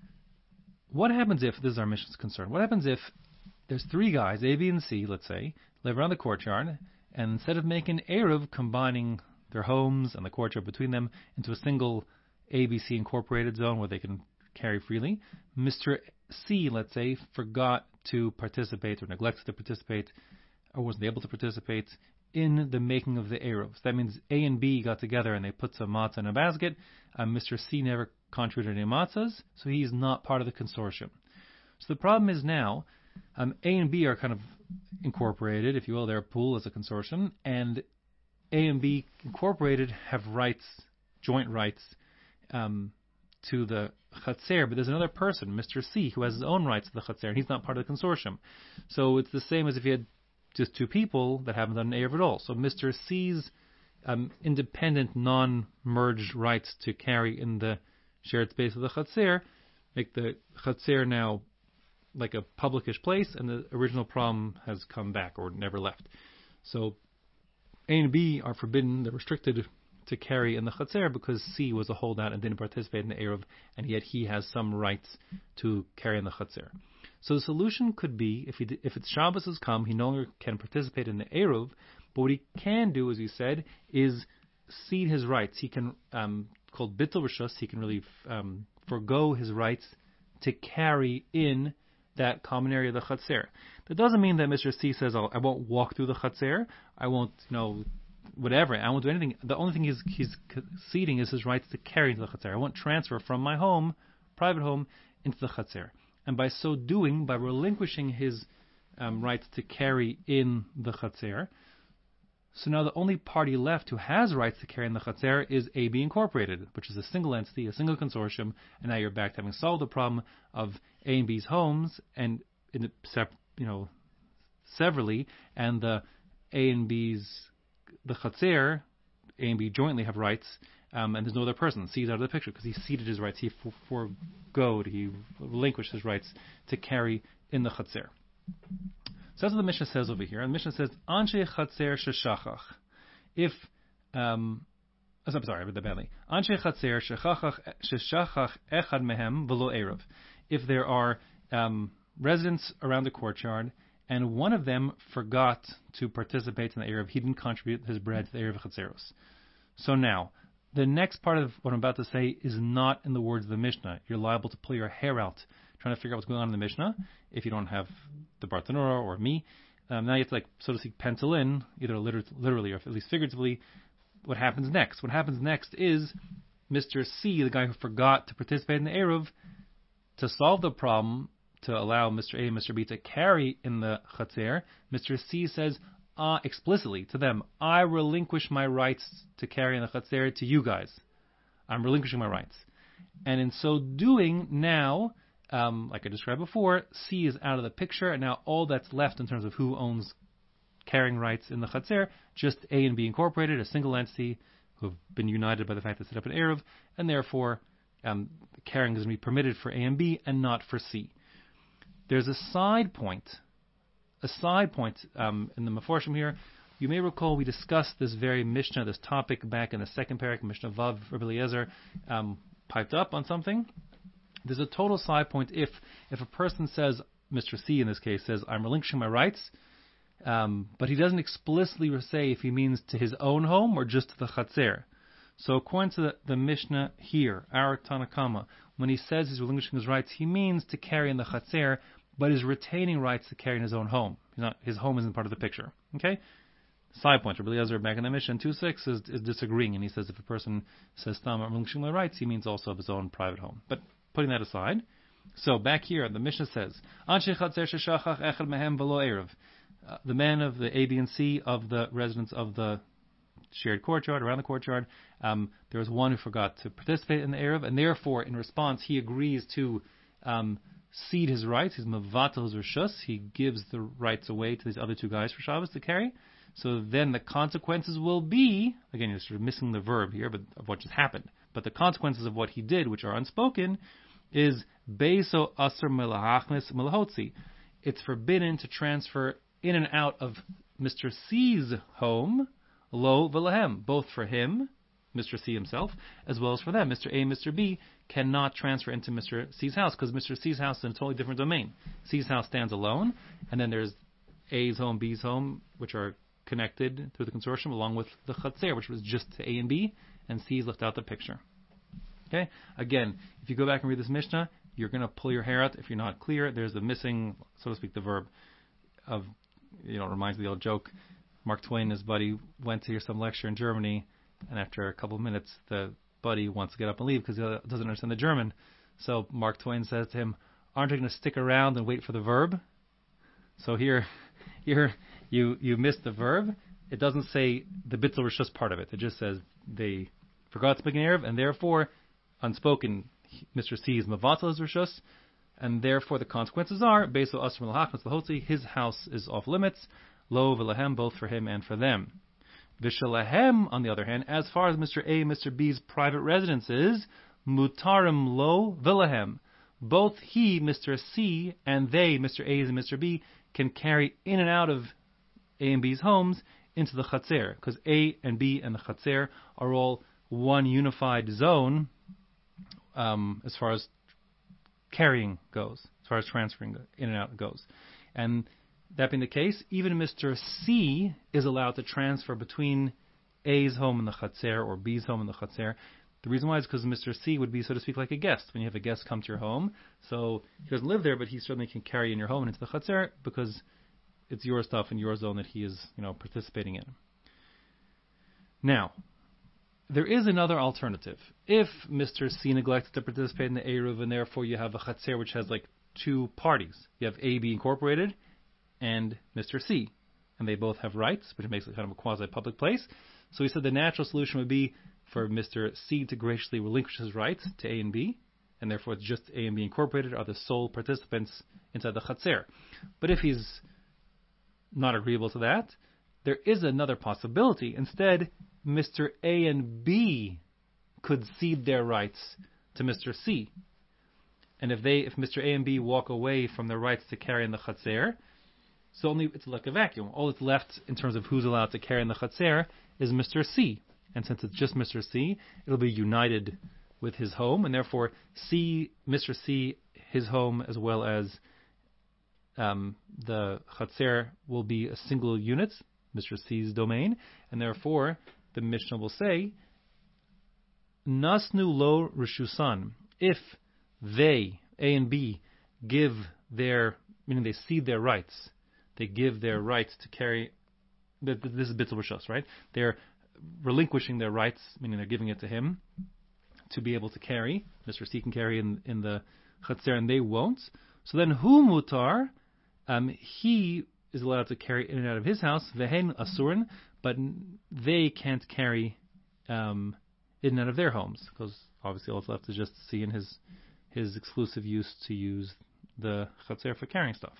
what happens if, this is our mission's concern, what happens if there's three guys, A, B, and C, let's say, live around the courtyard, and instead of making eruv combining their homes and the courtyard between them into a single A B C incorporated zone where they can carry freely, Mister C, let's say, forgot to participate or neglected to participate or wasn't able to participate in the making of the eruv. So that means A and B got together and they put some matzah in a basket. Um, Mister C never contributed any matzahs, so he's not part of the consortium. So the problem is now um, A and B are kind of incorporated, if you will, they're a pool as a consortium, and A and B incorporated have rights, joint rights, um, to the Chatzer, but there's another person, Mister C, who has his own rights to the Chatzer, and he's not part of the consortium. So it's the same as if you had just two people that haven't done an Erev at all. So Mister C's um, independent, non-merged rights to carry in the shared space of the Chatzer make the Chatzer now like a publicish place, and the original problem has come back or never left. So A and B are forbidden, they're restricted to carry in the Chatzer because C was a holdout and didn't participate in the Erev, and yet he has some rights to carry in the Chatzer. So the solution could be, if he, if it's Shabbos has come, he no longer can participate in the Erev, but what he can do, as we said, is cede his rights. He can, um, called Bittul Rishus, he can really um, forego his rights to carry in that common area of the Chatzer. That doesn't mean that Mister C says, oh, I won't walk through the Chatzer, I won't, you know, whatever, I won't do anything. The only thing he's, he's ceding is his rights to carry into the Chatzer. I won't transfer from my home, private home, into the Chatzer. And by so doing, by relinquishing his um, rights to carry in the Chatzer, so now the only party left who has rights to carry in the Chatzer is A B Incorporated, which is a single entity, a single consortium, and now you're back to having solved the problem of A and B's homes, and in the, you know, severally, and the A and B's, the Chatzer, A and B jointly have rights, um, and there's no other person. C is out of the picture because he ceded his rights, he for, foregoed, he relinquished his rights to carry in the Chatzer. So that's what the Mishnah says over here. And the Mishnah says, Anshe Chatzer Sheshachach. If, um, I'm sorry, I read that badly. Anshe Chatzer Sheshachach Echad Mehem Velo Erev. If there are um, residents around the courtyard, and one of them forgot to participate in the Erev, he didn't contribute his bread to the Erev Chatzeros. So now, the next part of what I'm about to say is not in the words of the Mishnah. You're liable to pull your hair out trying to figure out what's going on in the Mishnah if you don't have the Bartanura or me. Um, now you have to, like, so to speak, pencil in, either liter- literally or at least figuratively, what happens next. What happens next is Mister C, the guy who forgot to participate in the Erev, to solve the problem, to allow Mister A and Mister B to carry in the Chatzer, Mister C says uh, explicitly to them, I relinquish my rights to carry in the Chatzer to you guys. I'm relinquishing my rights. And in so doing, now, um, like I described before, C is out of the picture, and now all that's left in terms of who owns carrying rights in the Chatzer, just A and B Incorporated, a single entity who have been united by the fact that they set up an Erev, and therefore um, carrying is going to be permitted for A and B and not for C. There's a side point, a side point um, in the Meforshim here. You may recall we discussed this very Mishnah, this topic, back in the second parak, Mishnah Vav, Rabbi Eliezer um, piped up on something. There's a total side point if if a person says, Mister C in this case says, I'm relinquishing my rights, um, but he doesn't explicitly say if he means to his own home or just to the Chatzer. So according to the, the Mishnah here, our Tanakama, when he says he's relinquishing his rights, he means to carry in the Chatzer, but is retaining rights to carry in his own home. He's not, his home isn't part of the picture. Okay? Side point, Rabbi Eliezer back in the Mishnah two six is, is disagreeing, and he says if a person says, I'm relinquishing my rights, he means also of his own private home. But putting that aside, so back here, the Mishnah says, Anshe Chatzer Sheshachach Echad Mehem Velo Erev. The men of the A, B, and C of the residents of the shared courtyard, around the courtyard, um, there was one who forgot to participate in the Erev, and therefore, in response, he agrees to um, cede his rights. He's mevatel his rishus. He gives the rights away to these other two guys for Shabbos to carry. So then the consequences will be, again, you're sort of missing the verb here, but of what just happened. But the consequences of what he did, which are unspoken, is beiso aser melahachnes melahotzi. It's forbidden to transfer in and out of Mister C's home, lo v'lahem, both for him, Mister C himself, as well as for them. Mister A and Mister B cannot transfer into Mister C's house because Mister C's house is in a totally different domain. C's house stands alone, and then there's A's home, B's home, which are connected through the consortium, along with the Chatzer, which was just to A and B, and C's left out the picture. Okay? Again, if you go back and read this Mishnah, you're going to pull your hair out if you're not clear. There's the missing, so to speak, the verb of, you know, it reminds me of the old joke. Mark Twain and his buddy went to hear some lecture in Germany, and after a couple of minutes, the buddy wants to get up and leave because he doesn't understand the German. So Mark Twain says to him, aren't you going to stick around and wait for the verb? So here, here you you missed the verb. It doesn't say the bittul rishus part of it. It just says they forgot to make an erev, and therefore, unspoken, Mister C is Mavatal his Rishus, and therefore the consequences are, Beso Asr L'Hachnas L'Hotzi, his house is off limits, Lo V'Lahem, both for him and for them. V'Shalahem, on the other hand, as far as Mister A and Mister B's private residence is, Mutarim Lo V'Lahem. Both he, Mister C, and they, Mister A and Mister B, can carry in and out of A and B's homes into the Chatzer, because A and B and the Chatzer are all one unified zone um, as far as carrying goes, as far as transferring in and out goes. And that being the case, even Mister C is allowed to transfer between A's home and the Chatzer or B's home and the Chatzer. The reason why is because Mister C would be, so to speak, like a guest. When you have a guest come to your home, so he doesn't live there, but he certainly can carry in your home and into the Chatzer because it's your stuff in your zone that he is, you know, participating in. Now, there is another alternative. If Mister C neglects to participate in the Eruv, and therefore you have a Chatzer which has like two parties. You have A B Incorporated and Mister C, and they both have rights, which makes it kind of a quasi-public place. So we said the natural solution would be for Mister C to graciously relinquish his rights to A and B, and therefore it's just A and B Incorporated are the sole participants inside the Chatzer. But if he's not agreeable to that, there is another possibility. Instead, Mister A and B could cede their rights to Mister C. And if they, if Mister A and B walk away from their rights to carry in the Chatzer, so only it's like a vacuum. All that's left in terms of who's allowed to carry in the Chatzer is Mister C. And since it's just Mister C, it'll be united with his home, and therefore C, Mister C, his home, as well as um, the Chatzer will be a single unit, Mister C's domain, and therefore the Mishnah will say, Nasnu lo Rishusan, if they, A and B, give their, meaning they cede their rights, they give their rights to carry, this is Bittul Rishus, right? They're relinquishing their rights, meaning they're giving it to him, to be able to carry. Mister C can carry in, in the Chatzer and they won't. So then, Hu Mutar, um, he is allowed to carry in and out of his house, Vehen Asurin, but they can't carry um, in and out of their homes, because obviously all that's left is just C and his, his exclusive use to use the Chatzer for carrying stuff.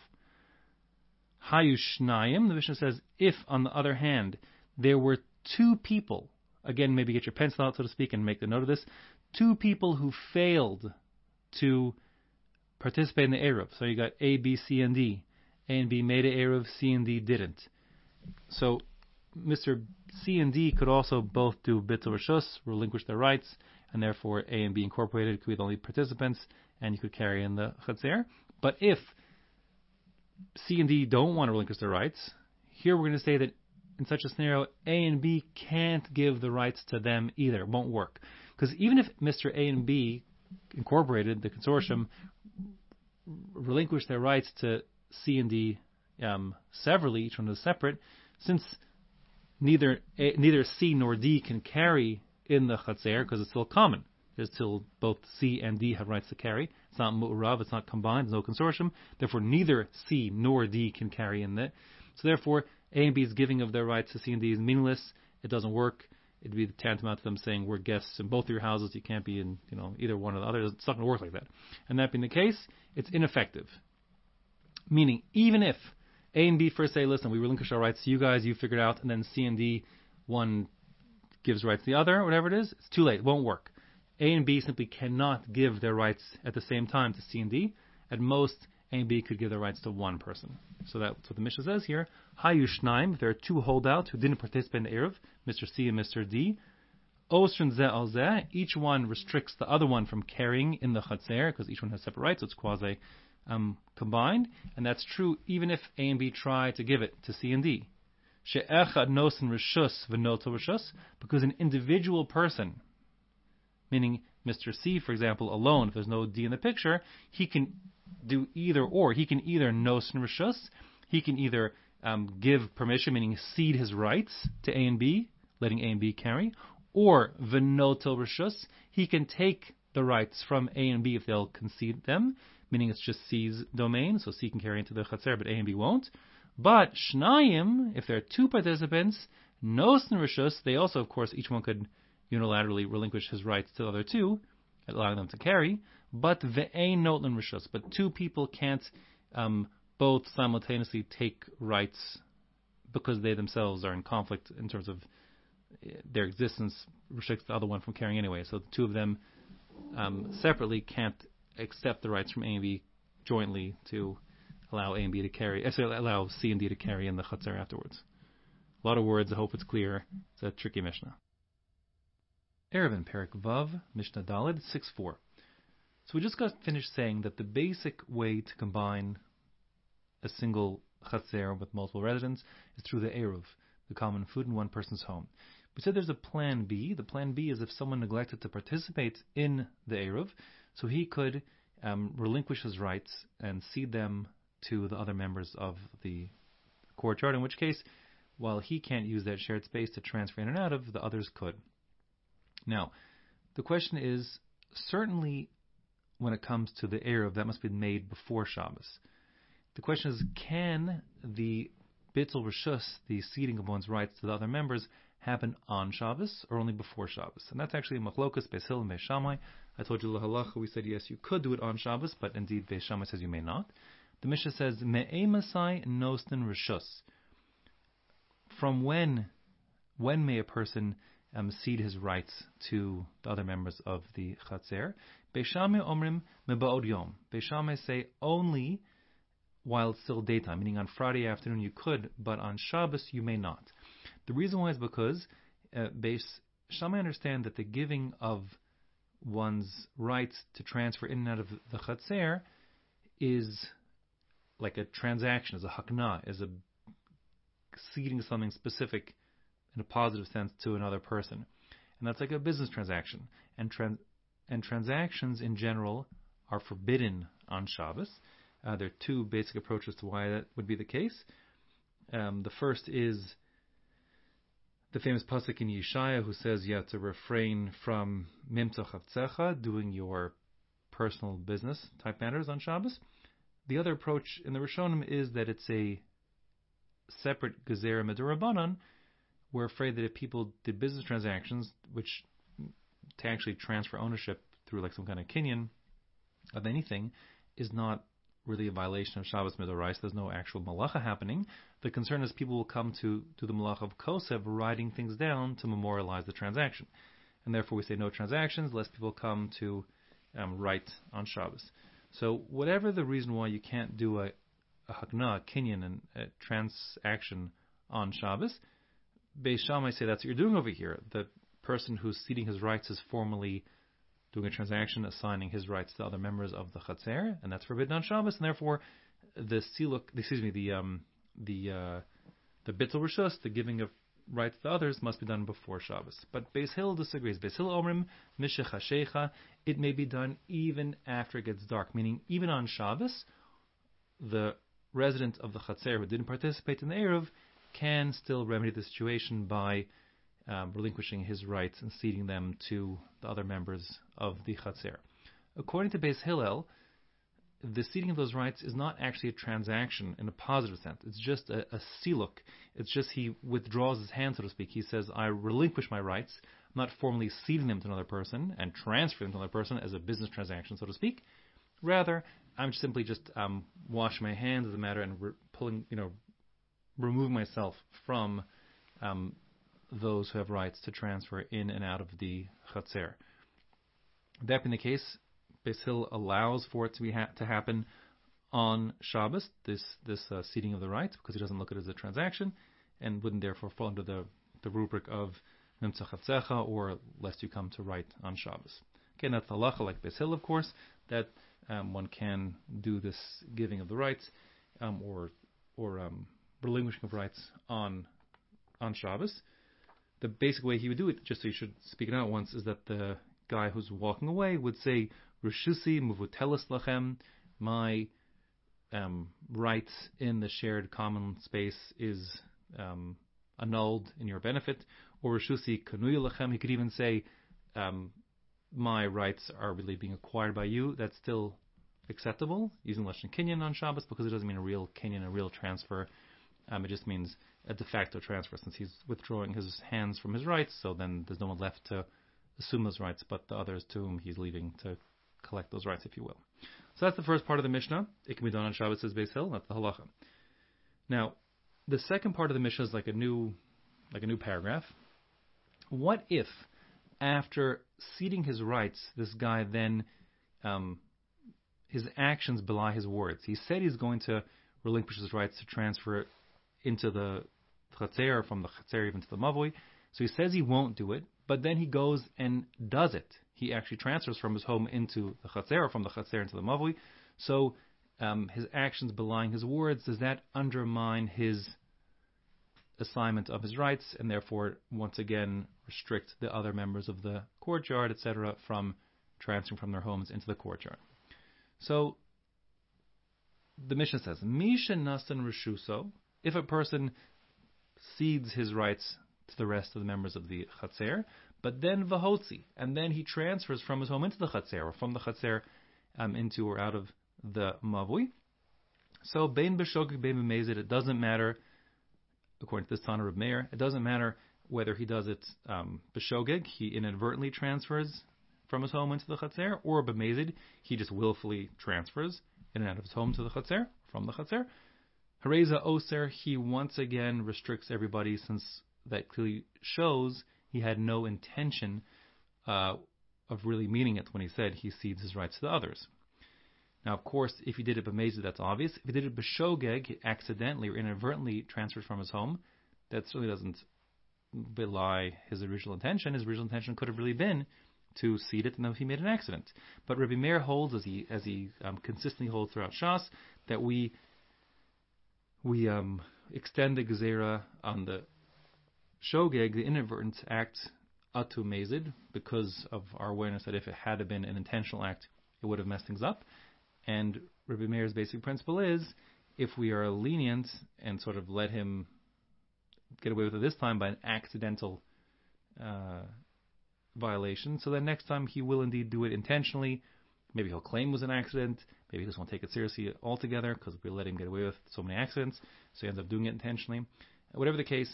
Hayushnayim, the Mishnah says, if on the other hand, there were two people, again, maybe get your pencil out, so to speak, and make the note of this, two people who failed to participate in the Eruv. So you got A, B, C, and D. A and B made an Eruv, C and D didn't. So Mister C and D could also both do Bittul Rishus, relinquish their rights, and therefore A and B Incorporated could be the only participants, and you could carry in the Chatzer. But if C and D don't want to relinquish their rights, here we're going to say that in such a scenario, A and B can't give the rights to them either. It won't work. Because even if Mister A and B Incorporated, the consortium, relinquish their rights to C and D um, severally, each one is separate, since neither A, neither C nor D can carry in the Chatzer, because it's still common. It's still both C and D have rights to carry. It's not mu'urav, it's not combined, there's no consortium. Therefore, neither C nor D can carry in it. So therefore, A and B's giving of their rights to C and D is meaningless. It doesn't work. It'd be tantamount to them saying, we're guests in both of your houses. You can't be in, you know, either one or the other. It's not going to work like that. And that being the case, it's ineffective. Meaning, even if A and B first say, listen, we relinquish our rights to you guys, you figure it out, and then C and D, one gives rights to the other, or whatever it is, it's too late. It won't work. A and B simply cannot give their rights at the same time to C and D. At most, A and B could give their rights to one person. So that's what the Mishnah says here. Hayushnaim, if there are two holdouts who didn't participate in the Eruv, Mister C and Mister D, Osrin zeh al zeh, each one restricts the other one from carrying in the Chatzer, because each one has separate rights, so it's quasi um, combined. And that's true even if A and B try to give it to C and D. She'echad nosen rishus v'noto rishus, because an individual person, meaning Mister C, for example, alone, if there's no D in the picture, he can do either or. He can either nosen rishus, he can either um, give permission, meaning cede his rights to A and B, letting A and B carry, or v'noto rishus, he can take the rights from A and B if they'll concede them, meaning it's just C's domain, so C can carry into the Chatzer, but A and B won't. But Shnayim, if there are two participants, nosen rishus, they also, of course, each one could unilaterally relinquish his rights to the other two, allowing them to carry, but ve'ein notlan rishus, but two people can't um, both simultaneously take rights because they themselves are in conflict in terms of their existence restricts the other one from carrying anyway. So the two of them um, separately can't accept the rights from A and B jointly to allow A and B to carry, uh, sorry, allow C and D to carry in the Chatzer afterwards. A lot of words, I hope it's clear. It's a tricky Mishnah. Erevin, Perik Vav, Mishnah Daled, six four. So we just got finished saying that the basic way to combine a single Chatzer with multiple residents is through the Eruv, the common food in one person's home. We said there's a plan B. The plan B is if someone neglected to participate in the Eruv, so he could um, relinquish his rights and cede them to the other members of the courtyard, in which case, while he can't use that shared space to transfer in and out of, the others could. Now, the question is, certainly when it comes to the Eruv, that must be made before Shabbos. The question is, can the Bittul Rishus, the ceding of one's rights to the other members, happen on Shabbos or only before Shabbos? And that's actually Machlokas, Beis Hillel, and Beis Shammai. I told you Lahalacha, we said yes, you could do it on Shabbos, but indeed Beis Shammai says you may not. The Mishnah says, Me'ei Masai Nosten Rishus. From when, when may a person um, cede his rights to the other members of the Chatzer? Beis Shammai Omrim Meba'od Yom. Beis Shammai say only while it's still daytime, meaning on Friday afternoon you could, but on Shabbos you may not. The reason why is because uh, Beis Shammai understand that the giving of one's rights to transfer in and out of the Chatzer is like a transaction, is a hakna, is a ceding something specific in a positive sense to another person. And that's like a business transaction. And trans- and transactions in general are forbidden on Shabbos. Uh, there are two basic approaches to why that would be the case. Um, the first is the famous pasuk in Yeshaya who says you have to refrain from mimtza chavtzecha, doing your personal business type matters on Shabbos. The other approach in the Rishonim is that it's a separate gezerah midurabanan. We're afraid that if people did business transactions, which to actually transfer ownership through like some kind of kinyan of anything, is not really a violation of Shabbos Midorais. There's no actual malacha happening. The concern is people will come to, to the malacha of Kosev, writing things down to memorialize the transaction. And therefore we say no transactions, lest people come to um, write on Shabbos. So whatever the reason why you can't do a, a hakna, a kinyan, and a transaction on Shabbos, Beis Shammai say that's what you're doing over here. The person who's ceding his rights is formally doing a transaction, assigning his rights to other members of the Chatzer, and that's forbidden on Shabbos, and therefore the siluk, excuse me, the um, the uh, the Bittul Rishus, the giving of rights to others, must be done before Shabbos. But Beis Hillel disagrees. Beis Hillel Omrim Mishech Hashecha, it may be done even after it gets dark, meaning even on Shabbos, the resident of the Chatzer who didn't participate in the Eruv can still remedy the situation by Um, relinquishing his rights and ceding them to the other members of the Chatzer. According to Beis Hillel, the ceding of those rights is not actually a transaction in a positive sense. It's just a, a siluk. It's just he withdraws his hand, so to speak. He says, I relinquish my rights. I'm not formally ceding them to another person and transferring them to another person as a business transaction, so to speak. Rather, I'm simply just um, washing my hands of the matter and re- pulling, you know, removing myself from um, those who have rights to transfer in and out of the Chatzer. That being the case, Beis Hillel allows for it to be ha- to happen on Shabbos, this this uh, ceding of the rights, because he doesn't look at it as a transaction, and wouldn't therefore fall under the, the rubric of Mimtza Chavtzecha, or lest you come to write on Shabbos. Again, that's halacha like Beis Hillel, of course, that um, one can do this giving of the rights, um, or or um, relinquishing of rights on on Shabbos. The basic way he would do it, just so you should speak it out once, is that the guy who's walking away would say, Rishusi muvutelis lachem, my um, rights in the shared common space is um, annulled in your benefit. Or Rishusi kanuya lachem, he could even say, um, my rights are really being acquired by you. That's still acceptable, using Lashon Kinyan on Shabbos, because it doesn't mean a real Kinyan, a real transfer. Um, it just means a de facto transfer, since he's withdrawing his hands from his rights, so then there's no one left to assume those rights, but the others to whom he's leaving to collect those rights, if you will. So that's the first part of the Mishnah. It can be done on Shabbos, says Beis Hillel. That's the halacha. Now, the second part of the Mishnah is like a new, like a new paragraph. What if, after ceding his rights, this guy then, um, his actions belie his words? He said he's going to relinquish his rights to transfer it into the Chatzer, from the Chatzer even to the Mavui. So he says he won't do it, but then he goes and does it. He actually transfers from his home into the Chatzer, or from the Chatzer into the Mavui. So um, his actions belying his words, does that undermine his assignment of his rights, and therefore once again restrict the other members of the courtyard, et cetera, from transferring from their homes into the courtyard? So the Mishnah says, Misha Nasan Rishuso, if a person cedes his rights to the rest of the members of the Chatzer, but then Vahotzi, and then he transfers from his home into the Chatzer, or from the Chatzer um, into or out of the Mavui. So Bein B'Shogeg, Bein B'Mezid, it doesn't matter, according to this Tana Reb Meir, it doesn't matter whether he does it um, B'Shogeg, he inadvertently transfers from his home into the Chatzer, or B'Mezid, he just willfully transfers in and out of his home to the Chatzer, from the Chatzer. Hareza Oser, he once again restricts everybody, since that clearly shows he had no intention uh, of really meaning it when he said he cedes his rights to the others. Now, of course, if he did it b'mezid, that's obvious. If he did it b'shogeg, he accidentally or inadvertently transferred from his home, that certainly doesn't belie his original intention. His original intention could have really been to cede it, and then he made an accident. But Rabbi Meir holds, as he as he um, consistently holds throughout Shas, that we we um, extend the gezerah on the shogeg, the inadvertent act, atu mezid, because of our awareness that if it had been an intentional act, it would have messed things up. And Rabbi Meir's basic principle is, if we are lenient and sort of let him get away with it this time by an accidental uh, violation, so then next time he will indeed do it intentionally. Maybe he'll claim it was an accident. Maybe he just won't take it seriously altogether because we let him get away with so many accidents, so he ends up doing it intentionally. Whatever the case,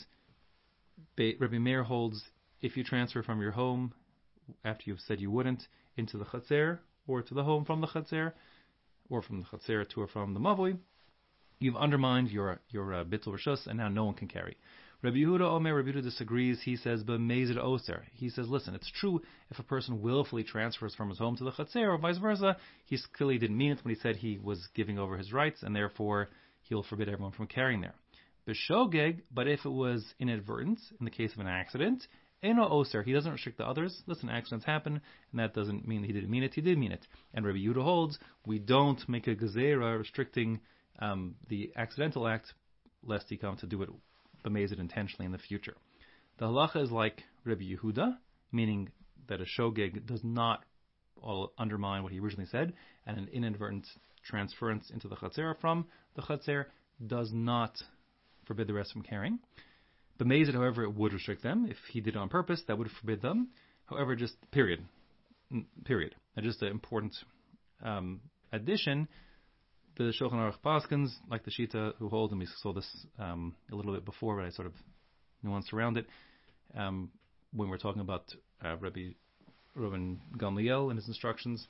Rabbi Meir holds, if you transfer from your home after you've said you wouldn't into the Chatzer, or to the home from the Chatzer, or from the Chatzer to or from the Mavui, you've undermined your your uh, Bittul Rishus, and now no one can carry. Rabbi Yehuda Omer, Rabbi Yehuda disagrees. He says, B'mezid Oser. He says, listen, it's true if a person willfully transfers from his home to the Chatzer, or vice versa, he clearly didn't mean it when he said he was giving over his rights, and therefore he'll forbid everyone from carrying there. B'shogeg, but if it was inadvertent, in the case of an accident, Eno Oser, he doesn't restrict the others. Listen, accidents happen, and that doesn't mean he didn't mean it, he did mean it. And Rabbi Yehuda holds, we don't make a gezerah restricting um, the accidental act, lest he come to do it b'mezid intentionally in the future. The halacha is like Rabbi Yehuda, meaning that a shogeg does not all undermine what he originally said, and an inadvertent transference into the Chatzer from the Chatzer does not forbid the rest from carrying. B'mezid, however, it would restrict them. If he did it on purpose, that would forbid them. However, just period. Period. And just an important um, addition, the Shulchan Aruch Paskins, like the Shita who hold, and we saw this um, a little bit before, but I sort of nuanced around it, um, when we're talking about uh, Rabbi Reuben Gamliel and his instructions,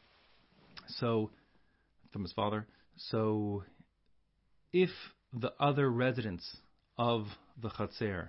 so from his father. So if the other residents of the Chatzer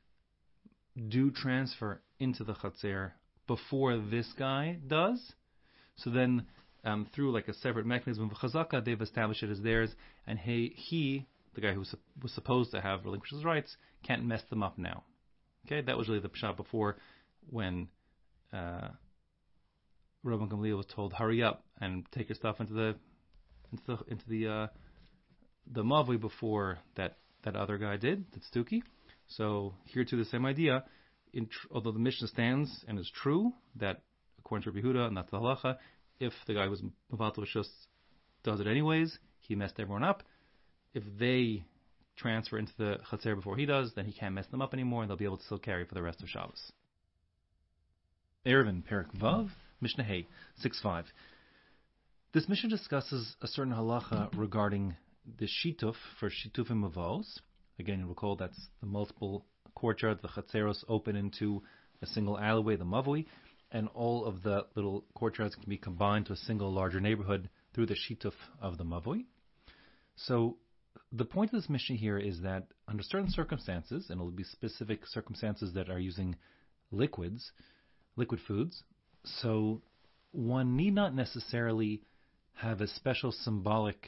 do transfer into the Chatzer before this guy does, so then um, through like a separate mechanism of Chazaka, they've established it as theirs, and he, he the guy who was supposed to have relinquished his rights, can't mess them up now. Okay, that was really the pshat before, when uh, Rabban Gamliel was told, hurry up and take your stuff into the into the into the uh, the Mavui before that, that other guy did, the Tztuki. So here too the same idea. In tr- although the Mishnah stands and is true that according to Rabbi Yehuda, and that's the halacha, if the guy who was Mavatal Rishus does it anyways, he messed everyone up. If they transfer into the Chatzer before he does, then he can't mess them up anymore, and they'll be able to still carry for the rest of Shabbos. Erevin, Perik Vav, Mishnah Hey, six five. This Mishnah discusses a certain halacha regarding the shituf for shitufim mavos. Again, you recall that's the multiple courtyards, the Chatzeros open into a single alleyway, the Mavui. and all of the little courtyards can be combined to a single larger neighborhood through the shituf of the mavui. So the point of this Mishnah here is that under certain circumstances, and it will be specific circumstances that are using liquids, liquid foods, so one need not necessarily have a special symbolic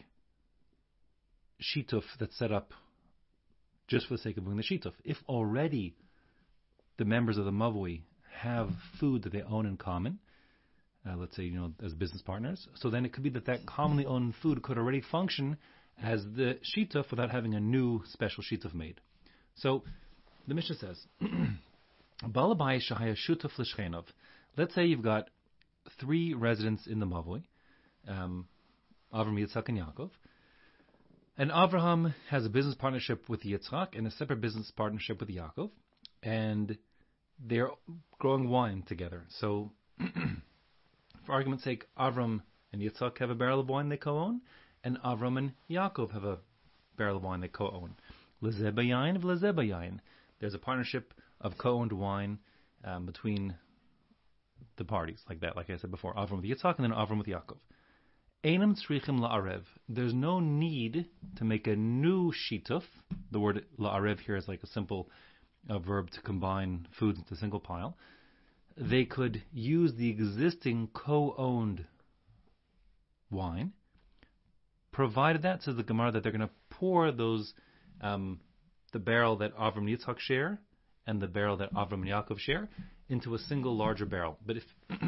shituf that's set up just for the sake of doing the shituf. If already the members of the mavui have food that they own in common, uh, let's say, you know, as business partners, so then it could be that that commonly owned food could already function as the shituf without having a new special shituf made. So the Mishnah says, Balabai shahaya shutuf l'shchenov. Let's say you've got three residents in the mavui, um, Avram, Yitzchak, and Yaakov. And Avraham has a business partnership with Yitzchak and a separate business partnership with Yaakov. And they're growing wine together. So, for argument's sake, Avram and Yitzchak have a barrel of wine they co-own, and Avram and Yaakov have a barrel of wine they co-own. Lezeh bayayin v'lezeh bayayin. There's a partnership of co-owned wine um, between the parties, like that, like I said before, Avram with Yitzchak and then Avram with Yaakov. Einam tzrichim la'arev. There's no need to make a new shituf. The word la'arev here is like a simple uh, verb to combine foods into a single pile. They could use the existing co-owned wine, provided that, says the Gemara, that they're going to pour those, um, the barrel that Avram and Yitzchak share and the barrel that Avram and Yaakov share into a single larger barrel. But if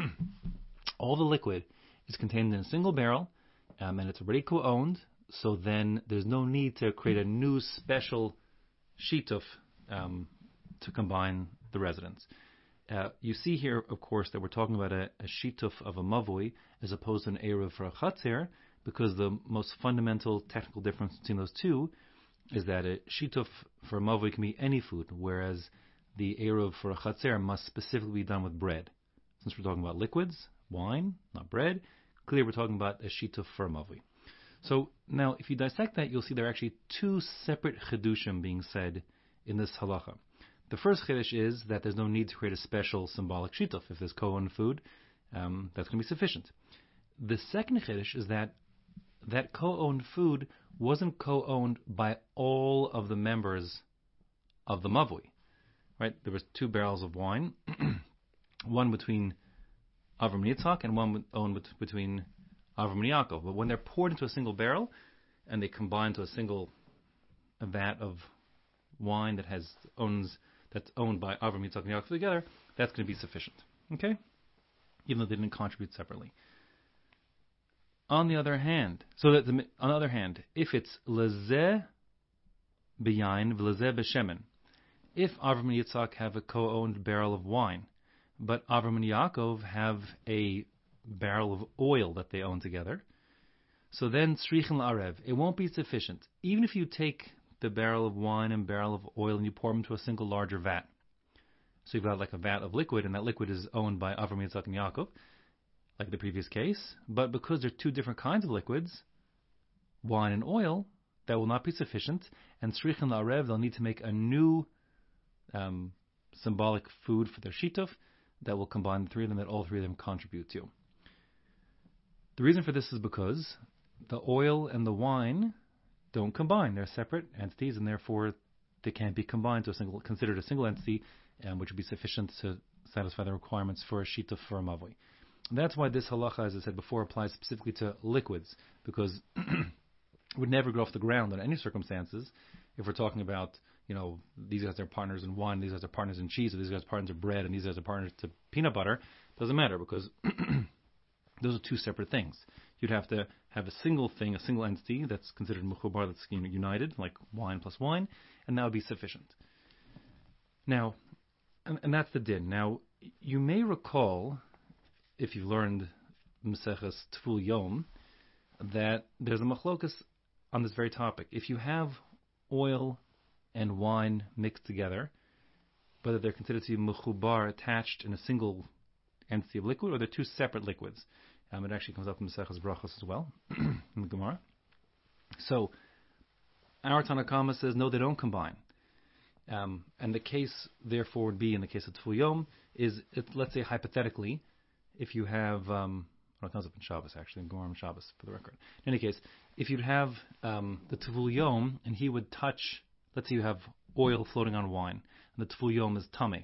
all the liquid is contained in a single barrel um, and it's already co-owned, so then there's no need to create a new special shituf um, to combine the residents. Uh, you see here, of course, that we're talking about a, a shituf of a mavui as opposed to an eruv for a chatzer, because the most fundamental technical difference between those two is that a shituf for a mavui can be any food, whereas the eruv for a chatzer must specifically be done with bread. Since we're talking about liquids, wine, not bread, clearly we're talking about a shituf for a mavui. So now, if you dissect that, you'll see there are actually two separate chidushim being said in this halacha. The first chiddush is that there's no need to create a special symbolic shituf. If there's co-owned food, um, that's going to be sufficient. The second chiddush is that that co-owned food wasn't co-owned by all of the members of the mavui. Right? There was two barrels of wine, one between Avram and Yitzchak and one owned between Avram and Yaakov. But when they're poured into a single barrel and they combine to a single vat of wine that has owns that's owned by Avram, Yitzchak, and Yaakov together, that's going to be sufficient. Okay? Even though they didn't contribute separately. On the other hand, so that the, on the other hand, if it's lezeh b'yayin v'lezeh b'shemen, if Avram and Yitzchak have a co-owned barrel of wine, but Avram and Yaakov have a barrel of oil that they own together, so then tzrichen la'arev, it won't be sufficient. Even if you take the barrel of wine and barrel of oil and you pour them into a single larger vat. So you've got like a vat of liquid, and that liquid is owned by Avram, Yitzchak, and Yaakov, like the previous case. But because they're two different kinds of liquids, wine and oil, that will not be sufficient. And tzrichen la'arev, they'll need to make a new um, symbolic food for their shituf that will combine the three of them, that all three of them contribute to. The reason for this is because the oil and the wine don't combine. They're separate entities, and therefore they can't be combined to a single, considered a single entity, um, which would be sufficient to satisfy the requirements for a shituf for a mavui. And that's why this halacha, as I said before, applies specifically to liquids, because it would never go off the ground under any circumstances if we're talking about, you know, these guys are partners in wine, these guys are partners in cheese, or these guys are partners in bread, and these guys are partners to peanut butter. Doesn't matter, because those are two separate things. You'd have to have a single thing, a single entity that's considered mechubar, that's united, like wine plus wine, and that would be sufficient. Now, and, and that's the din. Now, you may recall, if you've learned Maseches Tful Yom, that there's a machlokas on this very topic. If you have oil and wine mixed together, whether they're considered to be mechubar, attached in a single entity of liquid, or they're two separate liquids. Um, it actually comes up in Maseches Brachos as well, in the Gemara. So, our Tanna Kama says, no, they don't combine. Um, and the case, therefore, would be, in the case of Tful Yom, is, it, let's say hypothetically, if you have, um, well, it comes up in Shabbos actually, in Goram Shabbos for the record. In any case, if you'd have um, the Tavul Yom and he would touch, let's say you have oil floating on wine, and the Tavul Yom is Tameh.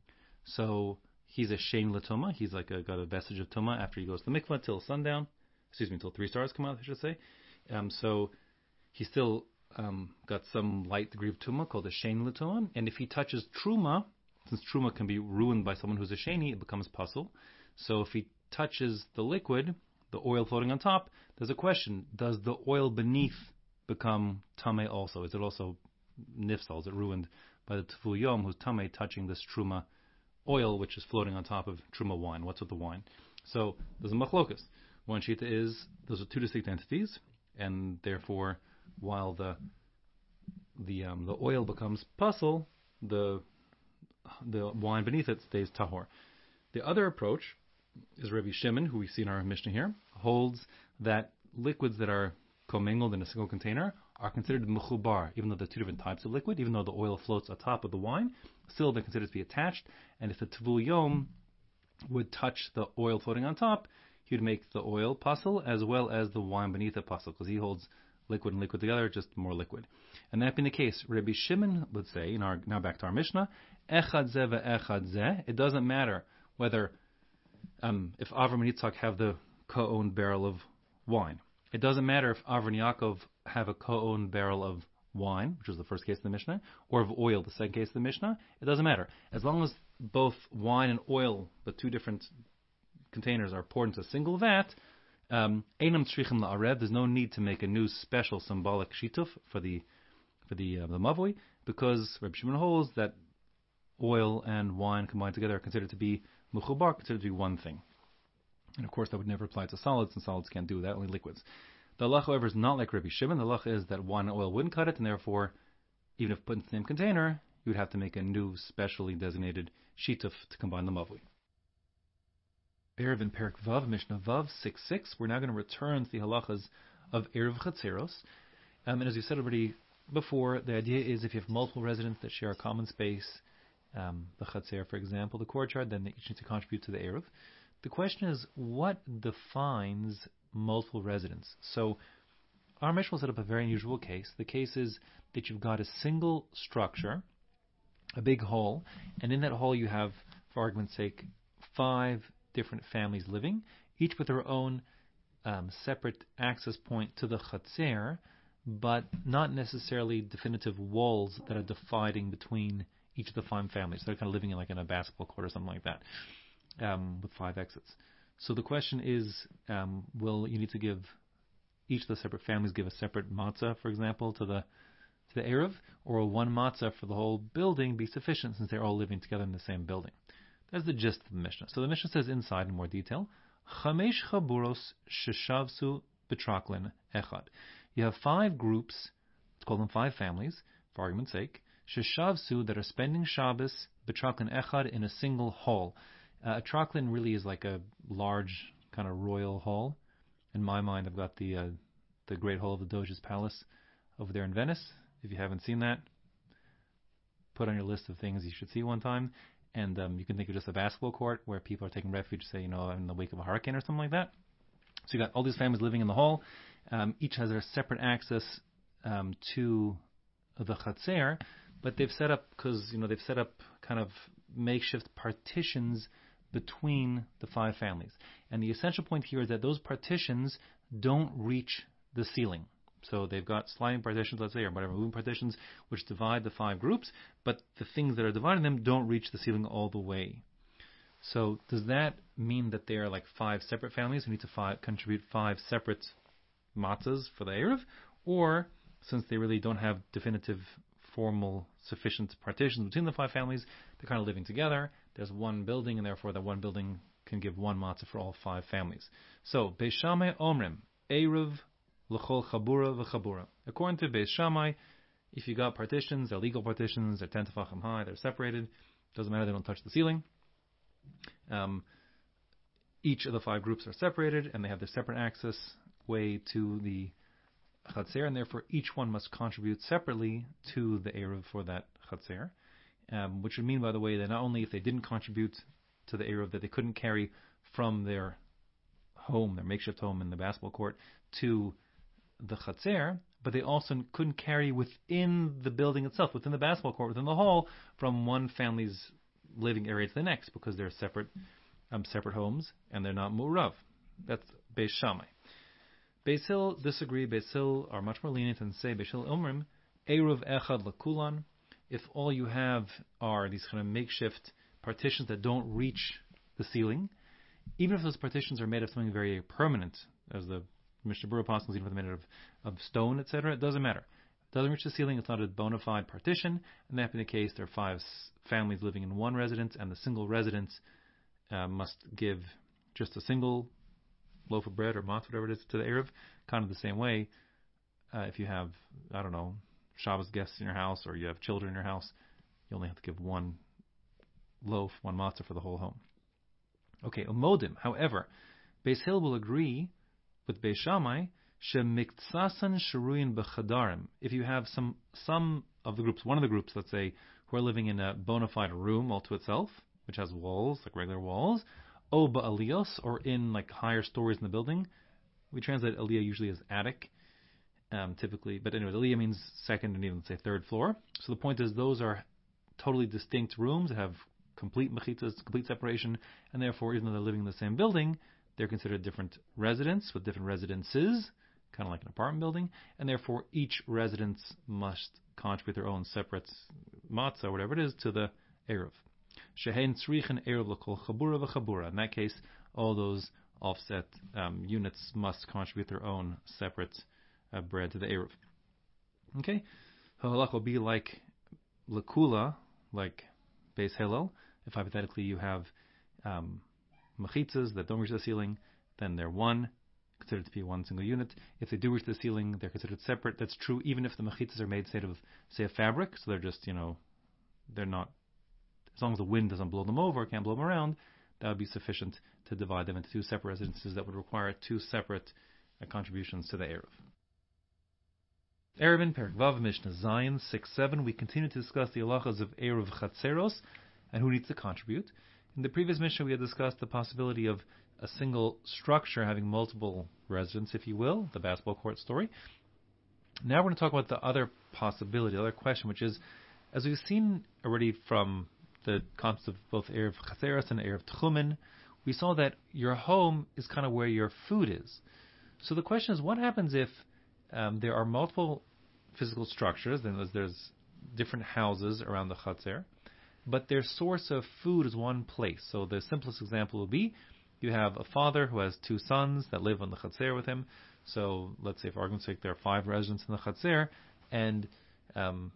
So he's a Shein Latuma, he's like a, got a vestige of Tuma after he goes to the mikvah till sundown, excuse me, until three stars come out, I should say. Um, so he still um, got some light degree of Tuma called a Shein Latuma, and if he touches Truma, since Truma can be ruined by someone who's a Sheni, it becomes Pasul. So if he touches the liquid, the oil floating on top, there's a question, does the oil beneath become Tameh also? Is it also Nifsal? Is it ruined by the Tavul Yom, who's Tameh, touching this Truma oil, which is floating on top of Truma wine? What's with the wine? So there's a machlokas. One shita is, those are two distinct entities, and therefore, while the the um, the oil becomes pasul, the the wine beneath it stays tahor. The other approach is Rabbi Shimon, who we see in our Mishnah here, holds that liquids that are commingled in a single container are considered mechubar, even though they're two different types of liquid, even though the oil floats atop of the wine, still they're considered to be attached, and if the Tavul Yom would touch the oil floating on top, he would make the oil pasul as well as the wine beneath it pasul, because he holds liquid and liquid together, just more liquid. And that being the case, Rabbi Shimon would say, in our, now back to our Mishnah, echad zeh ve'echad zeh, it doesn't matter whether, um, if Avram and Yitzchak have the co-owned barrel of wine. It doesn't matter if Avram and Yaakov have a co-owned barrel of wine, which was the first case of the Mishnah, or of oil, the second case of the Mishnah. It doesn't matter. As long as both wine and oil, the two different containers, are poured into a single vat, um, einam tzrichim la'arev, there's no need to make a new special symbolic shituf for the for the uh, the mavoi, because Rabbi Shimon holds that oil and wine combined together are considered to be mechubar, considered to be one thing. And of course, that would never apply to solids, and solids can't do that, only liquids. The halacha, however, is not like Rabbi Shimon. The halacha is that wine and oil wouldn't cut it, and therefore, even if put in the same container, you would have to make a new, specially designated shituf to combine the mavoi. Erev in Perik Vav, Mishnah Vav six six. We're now going to return to the halachas of Erev Chatzeros. Um, and as we said already before, the idea is if you have multiple residents that share a common space, um, the Chatzer, for example, the courtyard, then they each need to contribute to the Erev. The question is, what defines multiple residents? So our Mishnah will set up a very unusual case. The case is that you've got a single structure, a big hall, and in that hall you have, for argument's sake, five different families living, each with their own um, separate access point to the Chatzer, but not necessarily definitive walls that are dividing between each of the five families. They're kind of living in like in a basketball court or something like that, um, with five exits. So the question is, um, will you need to give each of the separate families give a separate matzah, for example, to the to the Erev, or will one matzah for the whole building be sufficient since they're all living together in the same building? That's the gist of the Mishnah. So the Mishnah says inside in more detail, Chamesh chaburos sheshavsu betraklin echad. You have five groups, let's call them five families, for argument's sake, sheshavsu, that are spending Shabbos betraklin echad, in a single hall. Uh, a traklin really is like a large kind of royal hall. In my mind, I've got the uh, the Great Hall of the Doge's Palace over there in Venice. If you haven't seen that, put on your list of things you should see one time. And um, you can think of just a basketball court where people are taking refuge, say, you know, in the wake of a hurricane or something like that. So you got all these families living in the hall. Um, each has their separate access um, to the Chatzer, but they've set up, because, you know, they've set up kind of makeshift partitions between the five families. And the essential point here is that those partitions don't reach the ceiling. So they've got sliding partitions, let's say, or whatever, moving partitions, which divide the five groups, but the things that are dividing them don't reach the ceiling all the way. So does that mean that they are like five separate families who need to five, contribute five separate matzahs for the Erev? Or, since they really don't have definitive, formal, sufficient partitions between the five families, they're kind of living together, there's one building, and therefore that one building can give one matzah for all five families. So, Beis Shammai Omrim, Erev L'chol Chabura v'Chabura. According to Beis Shammai, if you got partitions, they're legal partitions, they're ten tefachim high, they're separated, doesn't matter, they don't touch the ceiling. Um, each of the five groups are separated, and they have their separate access way to the Chatzer, and therefore each one must contribute separately to the Erev for that Chatzer. Um, which would mean, by the way, that not only if they didn't contribute to the Eruv that they couldn't carry from their home, their makeshift home in the basketball court, to the Chatzer, but they also couldn't carry within the building itself, within the basketball court, within the hall, from one family's living area to the next, because they're separate um, separate homes, and they're not Mu'rav. That's Beis Shammai. Beis Hillel disagree. Beis Hillel are much more lenient and say, Beis Hillel Omrim, Eruv Echad Lakulan, if all you have are these kind of makeshift partitions that don't reach the ceiling, even if those partitions are made of something very permanent, as the Mishnah Berurah Pasuk, even if they're made of, of stone, et cetera, it doesn't matter. It doesn't reach the ceiling, it's not a bona fide partition, and that being the case, there are five families living in one residence, and the single residence uh, must give just a single loaf of bread or matzah, whatever it is, to the Eruv, kind of the same way. Uh, if you have, I don't know, Shabbos guests in your house, or you have children in your house, you only have to give one loaf, one matzah for the whole home. Okay, umodim, however, Beis Hillel will agree with Beis Shammai, shemiksasan sharuyin b'chadarim. If you have some some of the groups, one of the groups, let's say, who are living in a bona fide room all to itself, which has walls, like regular walls, o ba'aliyos, or in like higher stories in the building. We translate aliyah usually as attic, um, typically, but anyway, aliyah means second and even, say, third floor. So the point is, those are totally distinct rooms that have complete mechitzas, complete separation, and therefore, even though they're living in the same building, they're considered different residents with different residences, kind of like an apartment building, and therefore each residence must contribute their own separate matzah, whatever it is, to the Eruv. Shehein tzrichen Eruv l'kol chabura v'chabura. In that case, all those offset um, units must contribute their own separate uh, bread to the Eruv. Okay? Halach will be like Lakula, like Beis Hillel. If hypothetically you have um, mechitzas that don't reach the ceiling, then they're one, considered to be one single unit. If they do reach the ceiling, they're considered separate. That's true even if the mechitzas are made, say, of, say, a fabric, so they're just, you know, they're not, as long as the wind doesn't blow them over, can't blow them around, that would be sufficient to divide them into two separate residences that would require two separate uh, contributions to the Eruv. Eruvin, Perek Vav, Mishnah Zayin, six seven, we continue to discuss the halachas of Eruv Chatzeros and who needs to contribute. In the previous Mishnah, we had discussed the possibility of a single structure having multiple residents, if you will, the basketball court story. Now we're going to talk about the other possibility, the other question, which is, as we've seen already from the concept of both Eruv Chatzeros and Eruv Tchumen, we saw that your home is kind of where your food is. So the question is, what happens if um, there are multiple physical structures, then there's, there's different houses around the Chatzer, but their source of food is one place. So the simplest example would be, you have a father who has two sons that live on the Chatzer with him. So let's say, for argument's sake, there are five residents in the Chatzer, and um,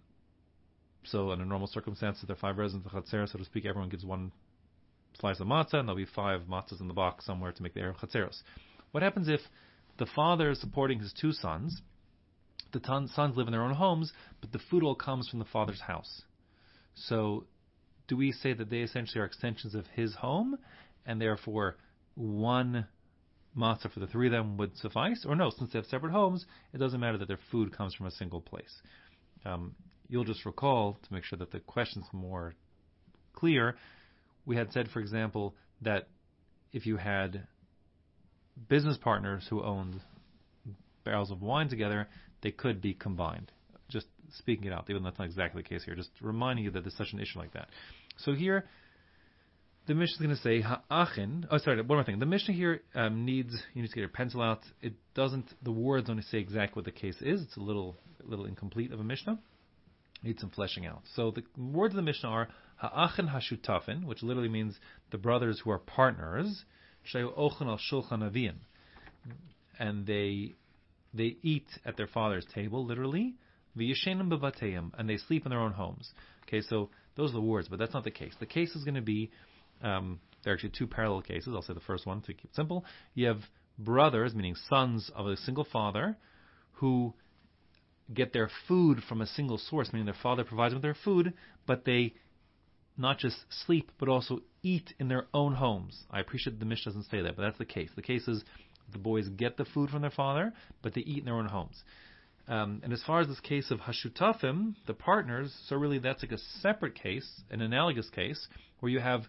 so under normal circumstances, there are five residents in the Chatzer, so to speak, everyone gives one slice of matzah, and there'll be five matzahs in the box somewhere to make the Eruv Chatzeros. What happens if the father is supporting his two sons, the ton- sons live in their own homes, but the food all comes from the father's house? So do we say that they essentially are extensions of his home, and therefore one matzah for the three of them would suffice? Or no, since they have separate homes, it doesn't matter that their food comes from a single place. Um, you'll just recall, to make sure that the question's more clear, we had said, for example, that if you had business partners who owned barrels of wine together, they could be combined. Just speaking it out, even though that's not exactly the case here, just reminding you that there's such an issue like that. So here, the Mishnah is going to say, ha'achin, oh sorry, one more thing. The Mishnah here um, needs, you need to get your pencil out. It doesn't, the words don't say exactly what the case is. It's a little a little incomplete of a Mishnah. It needs some fleshing out. So the words of the Mishnah are, ha'achin hashutafin, which literally means the brothers who are partners, shayu ochan al shulchan aviim, and they they eat at their father's table, literally, v'yeshenim bevateyim, and they sleep in their own homes. Okay, so those are the words, but that's not the case. The case is going to be, um, there are actually two parallel cases. I'll say the first one to keep it simple. You have brothers, meaning sons of a single father, who get their food from a single source, meaning their father provides them with their food, but they not just sleep, but also eat in their own homes. I appreciate the Mishnah doesn't say that, but that's the case. The case is the boys get the food from their father, but they eat in their own homes. Um, and as far as this case of hashutafim, the partners, so really that's like a separate case, an analogous case, where you have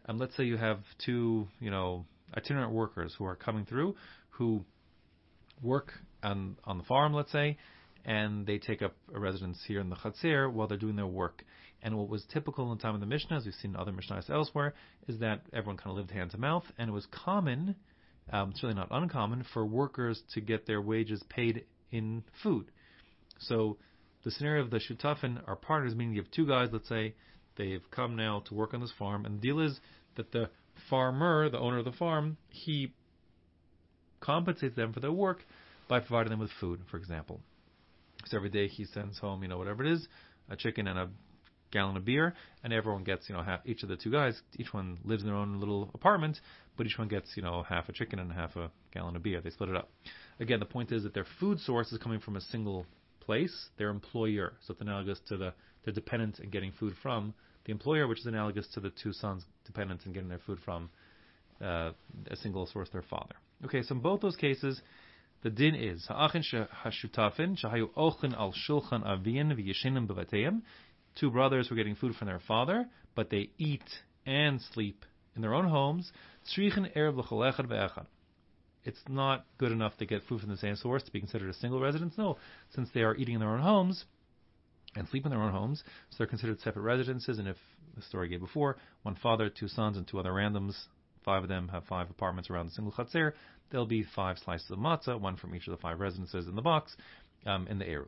And let's say you have two, you know, itinerant workers who are coming through, who work on on the farm, let's say, and they take up a residence here in the Chatzir while they're doing their work. And what was typical in the time of the Mishnah, as we've seen in other Mishnahs elsewhere, is that everyone kind of lived hand to mouth, and it was common, um, certainly not uncommon, for workers to get their wages paid in food. So the scenario of the Shutafin are partners, meaning you have two guys, let's say, they've come now to work on this farm, and the deal is that the farmer, the owner of the farm, he compensates them for their work by providing them with food, for example. So every day he sends home, you know, whatever it is, a chicken and a gallon of beer, and everyone gets, you know, half. Each of the two guys, each one lives in their own little apartment, but each one gets, you know, half a chicken and half a gallon of beer. They split it up. Again, the point is that their food source is coming from a single place, their employer. So it's analogous to the they're dependent in getting food from the employer, which is analogous to the two sons dependent in getting their food from uh, a single source, their father. Okay, so in both those cases, the din is ha'achin hashutafin shahayu ochin al shulchan aviyin v'yeshinim bevateim. Two brothers were getting food from their father, but they eat and sleep in their own homes. Tzrichin erev l'chol echad ve'echad. It's not good enough to get food from the same source to be considered a single residence. No, since they are eating in their own homes and sleep in their own homes, so they're considered separate residences. And if the story I gave before, one father, two sons, and two other randoms, five of them have five apartments around the single chatzir, there'll be five slices of matzah, one from each of the five residences in the box, um, in the Eruv.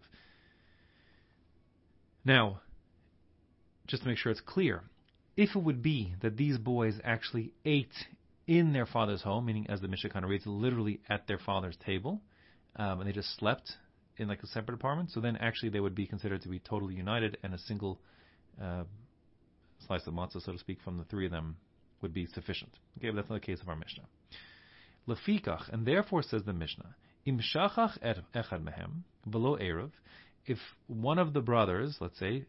Now, just to make sure it's clear, if it would be that these boys actually ate in their father's home, meaning as the Mishnah kind of reads, literally at their father's table, um, and they just slept in like a separate apartment, so then actually they would be considered to be totally united, and a single uh, slice of matzah, so to speak, from the three of them would be sufficient. Okay, but that's not the case of our Mishnah. Lefikach, and therefore says the Mishnah, Im shachach echad mehem v'lo eruv, if one of the brothers, let's say,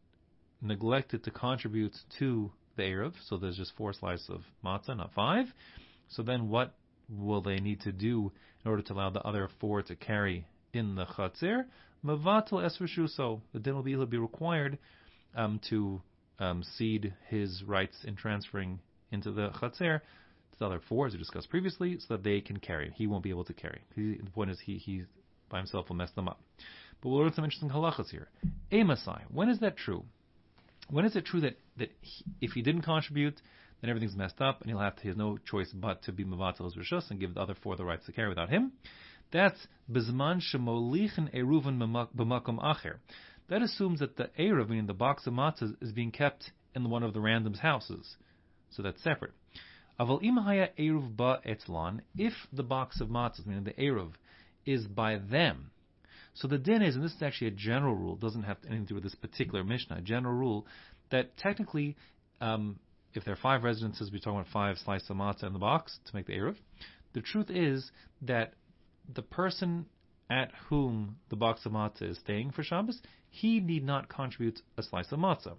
neglected to contribute to the eruv, so there's just four slices of matzah, not five, so then what will they need to do in order to allow the other four to carry in the chatzir? Mavatal es reshuso, the din will be, he'll be required um, to um, cede his rights in transferring into the chatzir to the other four, as we discussed previously, so that they can carry. He won't be able to carry. He, the point is, he, he by himself will mess them up. But we'll learn some interesting halachas here. Emasai, when is that true? When is it true that, that he, if he didn't contribute, then everything's messed up, and he'll have to, he has no choice but to be mavatal his rishus and give the other four the rights to carry without him? That's bizman shemolichen eruven b'makom acher. That assumes that the eruv, meaning the box of matzahs, is being kept in one of the random's houses, so that's separate. Aval im haya eruv ba etzlan, if the box of matzahs, meaning the eruv, is by them. So the din is, and this is actually a general rule, doesn't have anything to do with this particular Mishnah, a general rule, that technically, um, if there are five residences, we're talking about five slices of matzah in the box to make the eruv. The truth is that the person at whom the box of matzah is staying for Shabbos, he need not contribute a slice of matzah.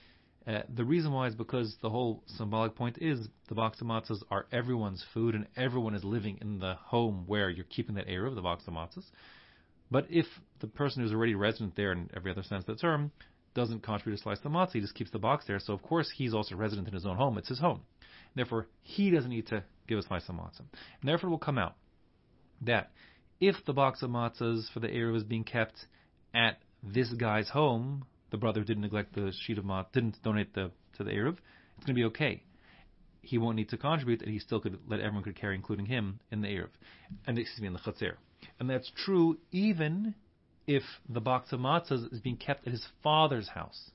Uh, the reason why is because the whole symbolic point is the box of matzahs are everyone's food, and everyone is living in the home where you're keeping that eruv, the box of matzahs. But if the person who's already resident there in every other sense of the term doesn't contribute a slice of matzah, he just keeps the box there. So of course he's also resident in his own home. It's his home. Therefore, he doesn't need to give a slice of matzah. And therefore it will come out that if the box of matzahs for the eruv is being kept at this guy's home, the brother didn't neglect the sheet of matzah, didn't donate the to the eruv, it's going to be okay. He won't need to contribute, and he still could let everyone could carry, including him, in the eruv, and excuse me, in the chatzir. And that's true even if the box of matzahs is being kept at his father's house.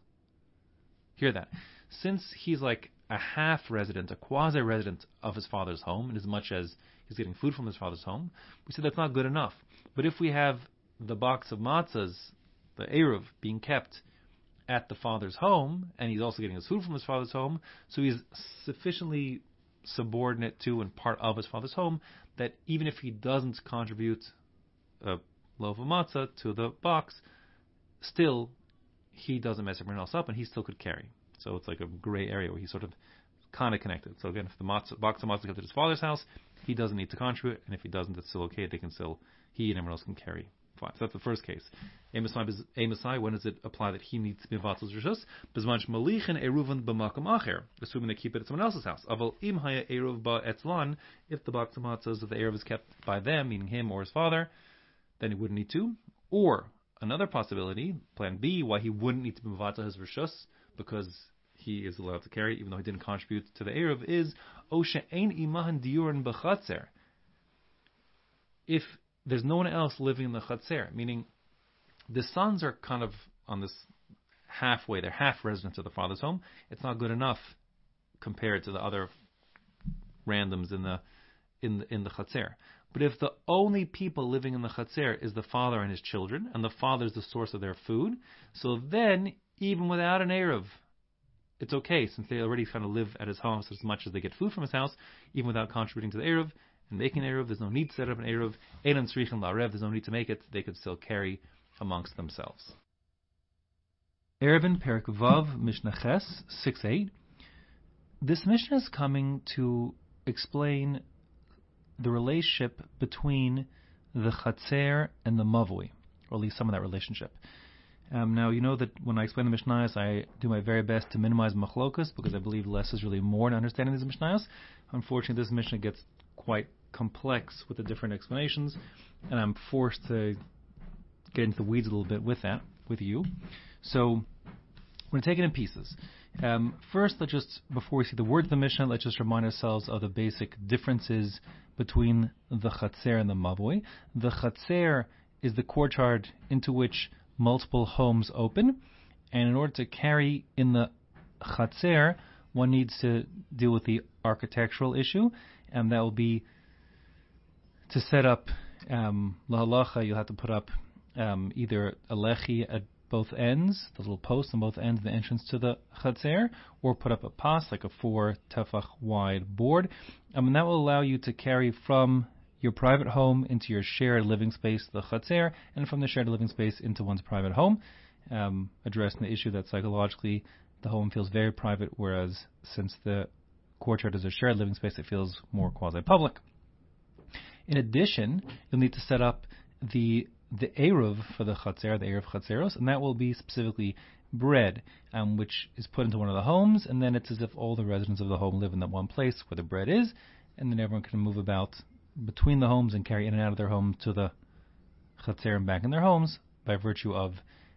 Hear that. Since he's like a half resident, a quasi-resident of his father's home, in as much as he's getting food from his father's home, we said that's not good enough. But if we have the box of matzahs, the eruv, being kept at the father's home, and he's also getting his food from his father's home, so he's sufficiently subordinate to and part of his father's home that even if he doesn't contribute a loaf of matzah to the box, still he doesn't mess everyone else up, and he still could carry. So it's like a gray area where he's sort of kind of connected. So again, if the matzah, box of matzah comes to his father's house, he doesn't need to contribute, and if he doesn't, it's still okay. They can still, he and everyone else can carry Fine. So that's the first case. Amosai, when does it apply that he needs to be Vatzal's Rishus? Bezmanch Malichin Eruvan b'makam acher, assuming they keep it at someone else's house. Aval im haya eruv ba etzlan, if the box of matzahs of the eruv is kept by them, meaning him or his father, then he wouldn't need to. Or another possibility, plan B, why he wouldn't need to be Vatzal his Rishus, because he is allowed to carry, even though he didn't contribute to the eruv, is Osha ein imahan diurin b'chatzer. If there's no one else living in the chatzer, meaning the sons are kind of on this halfway, they're half residents of the father's home. It's not good enough compared to the other randoms in the in the, in the chatzer. But if the only people living in the chatzer is the father and his children, and the father is the source of their food, so then even without an eruv, it's okay, since they already kind of live at his house as much as they get food from his house, even without contributing to the eruv and making an eruv. There's no need to set up an eruv. Einan tzrichin la'arev. There's no need to make it. They could still carry amongst themselves. Erevin Perik Vav Mishnah Ches six eight. This Mishnah is coming to explain the relationship between the Chatzer and the Mavui, or at least some of that relationship. Um, now, you know that when I explain the Mishnayos, I do my very best to minimize machlokas, because I believe less is really more in understanding these Mishnayos. Unfortunately, this Mishnah gets quite complex with the different explanations, and I'm forced to get into the weeds a little bit with that, with you. So, we're going to take it in pieces. Um, first, let's just, before we see the words of the Mishnah, let's just remind ourselves of the basic differences between the Chatzer and the Mavui. The Chatzer is the courtyard into which multiple homes open, and in order to carry in the Chatzer, one needs to deal with the architectural issue, and that will be to set up um, lahalacha. You'll have to put up um, either a lechi at both ends, the little post on both ends of the entrance to the Chatzer, or put up a pas, like a four tefach wide board, um, and that will allow you to carry from your private home into your shared living space, the Chatzer, and from the shared living space into one's private home, um, addressing the issue that psychologically the home feels very private, whereas since the courtyard is a shared living space, it feels more quasi-public. In addition, you'll need to set up the the eruv for the Chatzer, the eruv Chatzeros, and that will be specifically bread, um, which is put into one of the homes, and then it's as if all the residents of the home live in that one place where the bread is, and then everyone can move about between the homes and carry in and out of their home to the Chatzer and back in their homes by virtue of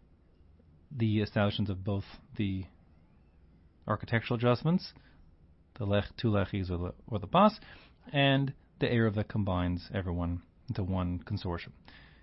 the establishment of both the architectural adjustments, the lech, two lechis or the, or the pas, and the eruv that combines everyone into one consortium.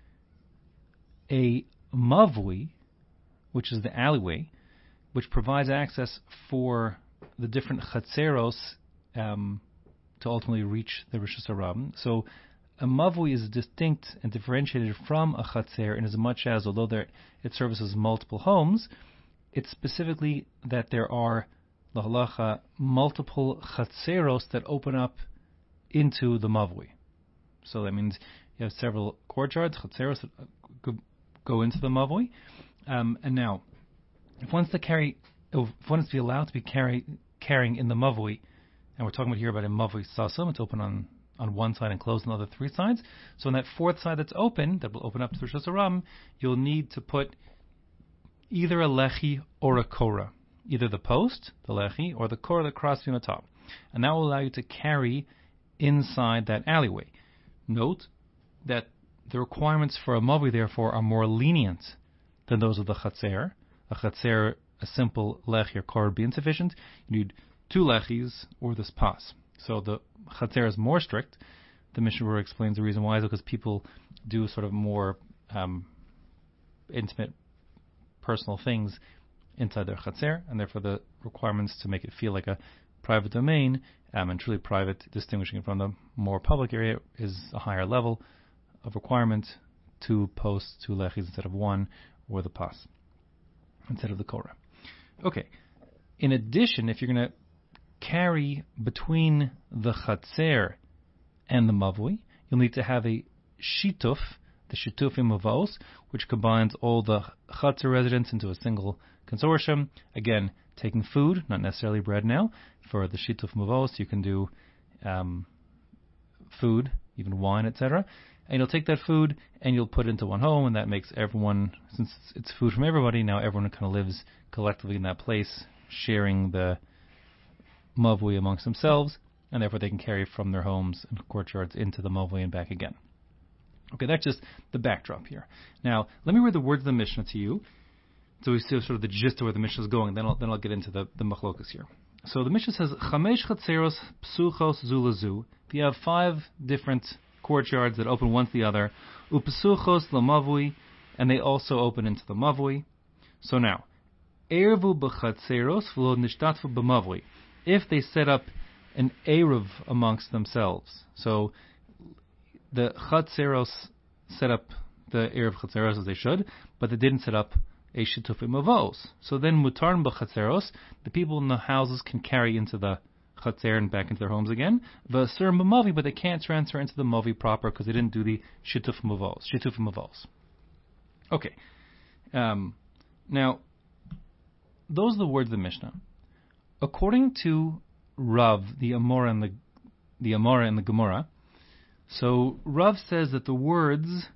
A mavui, which is the alleyway, which provides access for the different chatzeros um, to ultimately reach the Rishus HaRabim. So a mavui is distinct and differentiated from a chatzer in as much as, although there, it services multiple homes, it's specifically that there are lahalacha multiple chatzeros that open up into the mavui. So that means you have several courtyards, chatzeros, that go into the mavui. Um, and now, if one's to carry, if one's to be allowed to be carry, carrying in the mavui, and we're talking about here about a mavui sasum, it's open on, on one side and closed on the other three sides. So on that fourth side that's open, that will open up to the Rishus HaRabim, you'll need to put either a lechi or a korah, either the post, the lechi, or the korah, the cross on the top. And that will allow you to carry inside that alleyway. Note that the requirements for a mavui, therefore, are more lenient than those of the chatzer. A chatzer, a simple lechi or korah would be insufficient. You need two lechis or this pas. So the chatzer is more strict. The Mishnah Berurah explains the reason why is because people do sort of more um, intimate, personal things inside their chatzer, and therefore the requirements to make it feel like a private domain um, and truly private, distinguishing it from the more public area, is a higher level of requirement. Two posts, two lechis instead of one, or the pas instead of the korah. Okay. In addition, if you're going to carry between the chatzer and the mavui, you'll need to have a shituf, the shitufim mavos, which combines all the chatzer residents into a single consortium. Again, taking food, not necessarily bread now. For the shituf mavos, you can do um, food, even wine, et cetera. and you'll take that food and you'll put it into one home, and that makes everyone, since it's food from everybody, now everyone kind of lives collectively in that place, sharing the mavui amongst themselves, and therefore they can carry from their homes and courtyards into the mavui and back again. Okay, that's just the backdrop here. Now, let me read the words of the Mishnah to you, so we see sort of the gist of where the Mishnah is going. Then I'll, then I'll get into the, the machlokas here. So the Mishnah says, Chamesh chatzeros psuchos zulazu. If you have five different courtyards that open one to the other, upsuchos lamavui, and they also open into the mavui. So now, ervu b'chatzeros v'lo nishtatfu b'mavui. If they set up an eruv amongst themselves, so the chatzeros set up the eruv chatzeros as they should, but they didn't set up a shitufim avos. So then mutarn b'chatzeros, the people in the houses can carry into the chatzer and back into their homes again. V'asur b'mavi, but they can't transfer into the mavi proper because they didn't do the shitufim avos. Shitufim avos. Okay. Um, now, those are the words of the Mishnah. According to Rav, the Amora and the the Amora and the Gemara, so Rav says that the words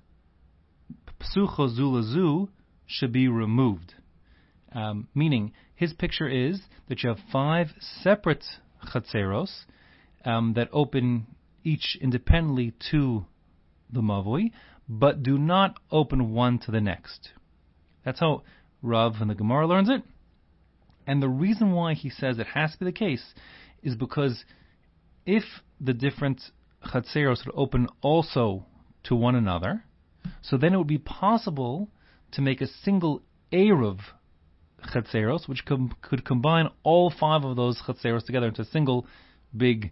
psucho zulazu should be removed. Um, meaning, his picture is that you have five separate chatzeros um, that open each independently to the mavui, but do not open one to the next. That's how Rav and the Gemara learns it. And the reason why he says it has to be the case is because if the different chatzeros would open also to one another, so then it would be possible to make a single eruv chatzeros, which com- could combine all five of those chatzeros together into a single big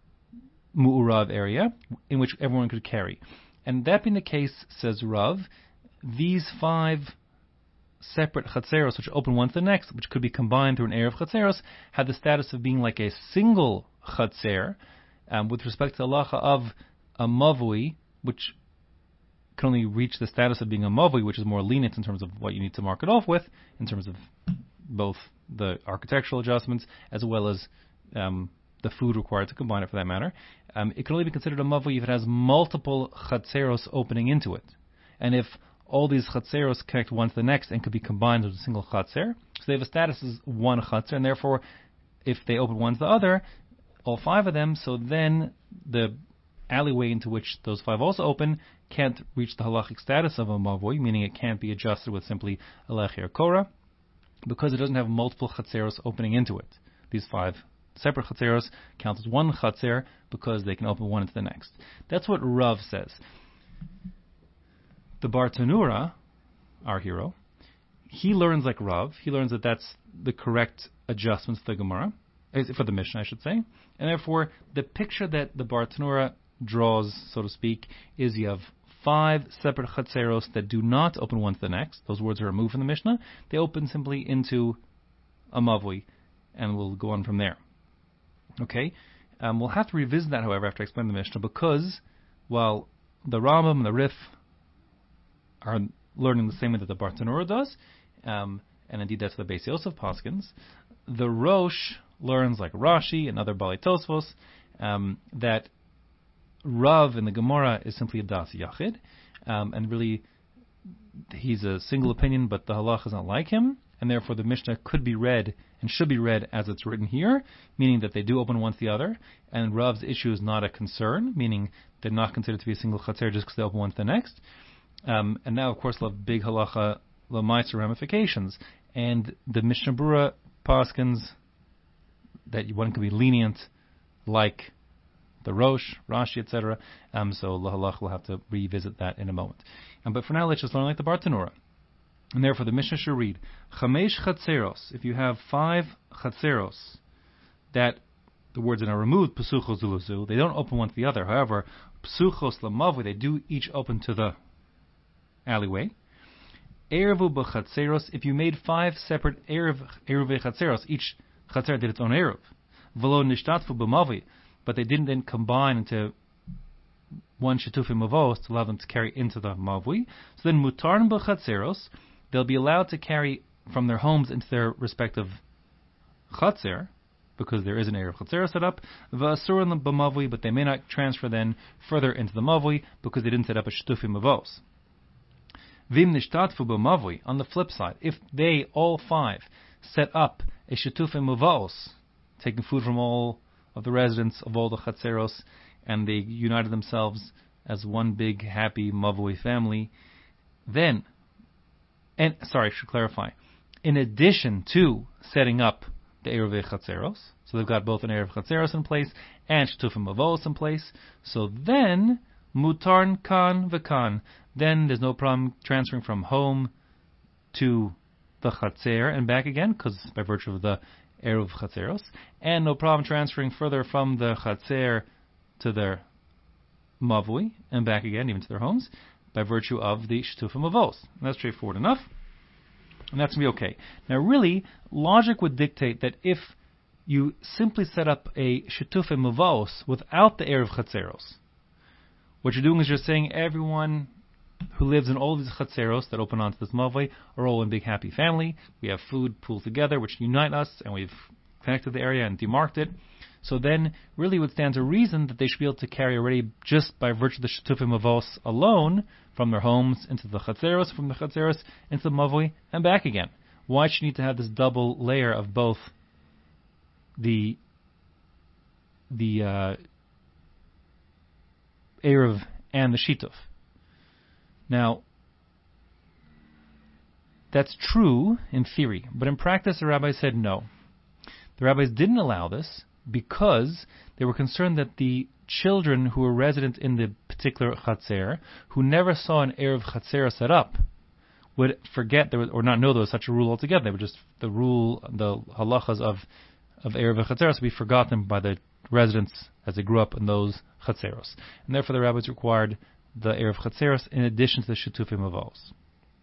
mu'urav area in which everyone could carry. And that being the case, says Rav, these five separate chatzeros, which open one to the next, which could be combined through an eruv chatzeros, have the status of being like a single chatzer, um, with respect to the halacha of a mavui, which can only reach the status of being a mavui, which is more lenient in terms of what you need to mark it off with, in terms of both the architectural adjustments as well as um, the food required to combine it, for that matter. Um, it can only be considered a mavui if it has multiple chatzeros opening into it. And if all these chatzeros connect one to the next and could be combined with a single chatzer, so they have a status as one chatzer, and therefore, if they open one to the other, all five of them, so then the alleyway into which those five also open can't reach the halachic status of a mavui, meaning it can't be adjusted with simply a lechi or korah, because it doesn't have multiple chatzeros opening into it. These five separate chatzeros count as one chatzer because they can open one into the next. That's what Rav says. The Bartanura, our hero, he learns like Rav. He learns that that's the correct adjustments to the Gemara, for the Mishnah, I should say. And therefore, the picture that the Bartanura draws, so to speak, is you have five separate chatzeros that do not open one to the next. Those words are removed from the Mishnah. They open simply into a mavui, and we'll go on from there. Okay? Um, we'll have to revisit that, however, after I explain the Mishnah, because while the Rambam and the Rif are learning the same way that the Bartanura does, um, and indeed that's the Beis Yosef Paskins, the Rosh learns like Rashi and other Balei Tosfos um, that Rav in the Gemara is simply a Das Yachid, um, and really he's a single opinion, but the halach is not like him, and therefore the Mishnah could be read and should be read as it's written here, meaning that they do open one to the other, and Rav's issue is not a concern, meaning they're not considered to be a single chatzer just because they open one to the next. Um, and now, of course, we'll have big halacha l'maisa ramifications, and the Mishnah Berurah paskins that one can be lenient, like the Rosh, Rashi, et cetera. Um, so lahalach will have to revisit that in a moment. Um, but for now, let's just learn like the Bartanura. And therefore, the Mishnah should read Chamesh chatzeros. If you have five chatzeros that the words are now removed, psuchos zulazu, they don't open one to the other. However, psuchos lamavui, they do each open to the alleyway. Erevu b'chatzeros, if you made five separate erev eruvei chatzeros, each chatzer did its own erev. V'lo nishtatfu b'mavui, but they didn't then combine into one shetufim avos to allow them to carry into the mavui. So then mutarn b'chatzeros, they'll be allowed to carry from their homes into their respective chatzer, because there is an Erev Chatzera set up, v'asurin b'mavui, but they may not transfer then further into the mavui because they didn't set up a Shetufim Mavos. Vim nishtatfu b'mavui, on the flip side, if they, all five, set up a Shetufim Mavos, taking food from all of the residents of all the Chatzeros, and they united themselves as one big happy Mavui family, then, and sorry, I should clarify, in addition to setting up the Erev Chatzeros, so they've got both an Erev Chatzeros in place and Shetufim Mavos in place, so then, Mutarn kan v'kan, then there's no problem transferring from home to the Chatzer and back again, because by virtue of the Erev Chatzeros, and no problem transferring further from the Chatzer to their Mavui and back again, even to their homes, by virtue of the Shetufim Mavos. And that's straightforward enough, and that's going to be okay. Now really, logic would dictate that if you simply set up a Shetufim Mavos without the Erev Chatzeros, what you're doing is you're saying everyone who lives in all these Chatzeros that open onto this Mavui are all one big happy family. We have food pooled together which unite us, and we've connected the area and demarked it. So then, really would stand to reason that they should be able to carry already just by virtue of the Shetufim Mavos alone from their homes into the Chatzeros, from the Chatzeros into the Mavui, and back again. Why should you need to have this double layer of both the the uh, Erev and the Shituf? Now, that's true in theory, but in practice the rabbis said no. The rabbis didn't allow this because they were concerned that the children who were resident in the particular Chatzer, who never saw an Erev Chatzer set up, would forget there was, or not know there was such a rule altogether. They would just, the rule, the halachas of, of Erev Chatzer would be forgotten by the residents as they grew up in those Chatzeros. And therefore the rabbis required the Erev Chatzeros in addition to the Shetufim Mavos.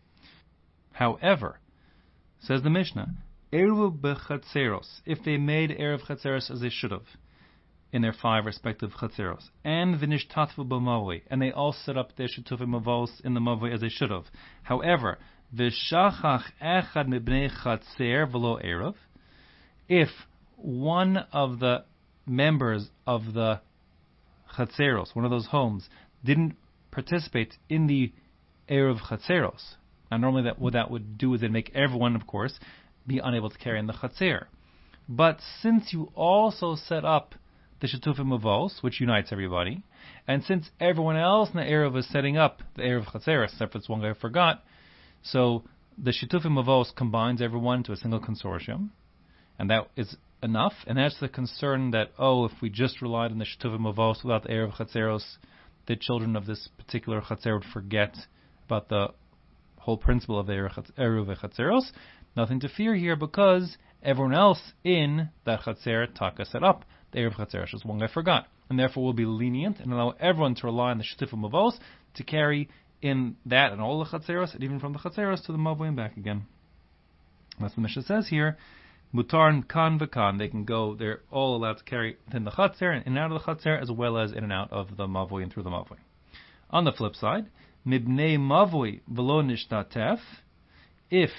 However, says the Mishnah, Erev B'Chatzeros, if they made Erev Chatzeros as they should have, in their five respective Chatzeros, and V'Nishtatfu B'Mavui, and they all set up their Shetufim Mavos in the Mavui as they should have. However, V'Shachach Echad Mibnei Chatzer V'Lo Erev, if one of the members of the Chatzeros, one of those homes, didn't participate in the Erev Chatzeros. Now normally that what that would do is it'd make everyone, of course, be unable to carry in the Chatzer. But since you also set up the Shetufim Mavos, which unites everybody, and since everyone else in the Erev is setting up the Erev Chatzeros, except for this one guy who forgot, so the Shetufim Mavos combines everyone to a single consortium, and that is enough, and that's the concern that, oh, if we just relied on the Shetufim Mavos without the Erev Chatzeros, the children of this particular Chatzer would forget about the whole principle of Erev Chatzeros. Nothing to fear here because everyone else in that Chatzer Taka set up the Erev Chatzeros. Just one guy forgot. And therefore we'll be lenient and allow everyone to rely on the Shetufim Mavos to carry in that and all the Chatzeros, and even from the Chatzeros to the Mavui and back again. That's what the Mishnah says here. Mutar kan v'kan, they can go, they're all allowed to carry within the Chatzer and in and out of the Chatzer, as well as in and out of the Mavui and through the Mavui. On the flip side, Mibnei Mavui v'lo nishtatef, if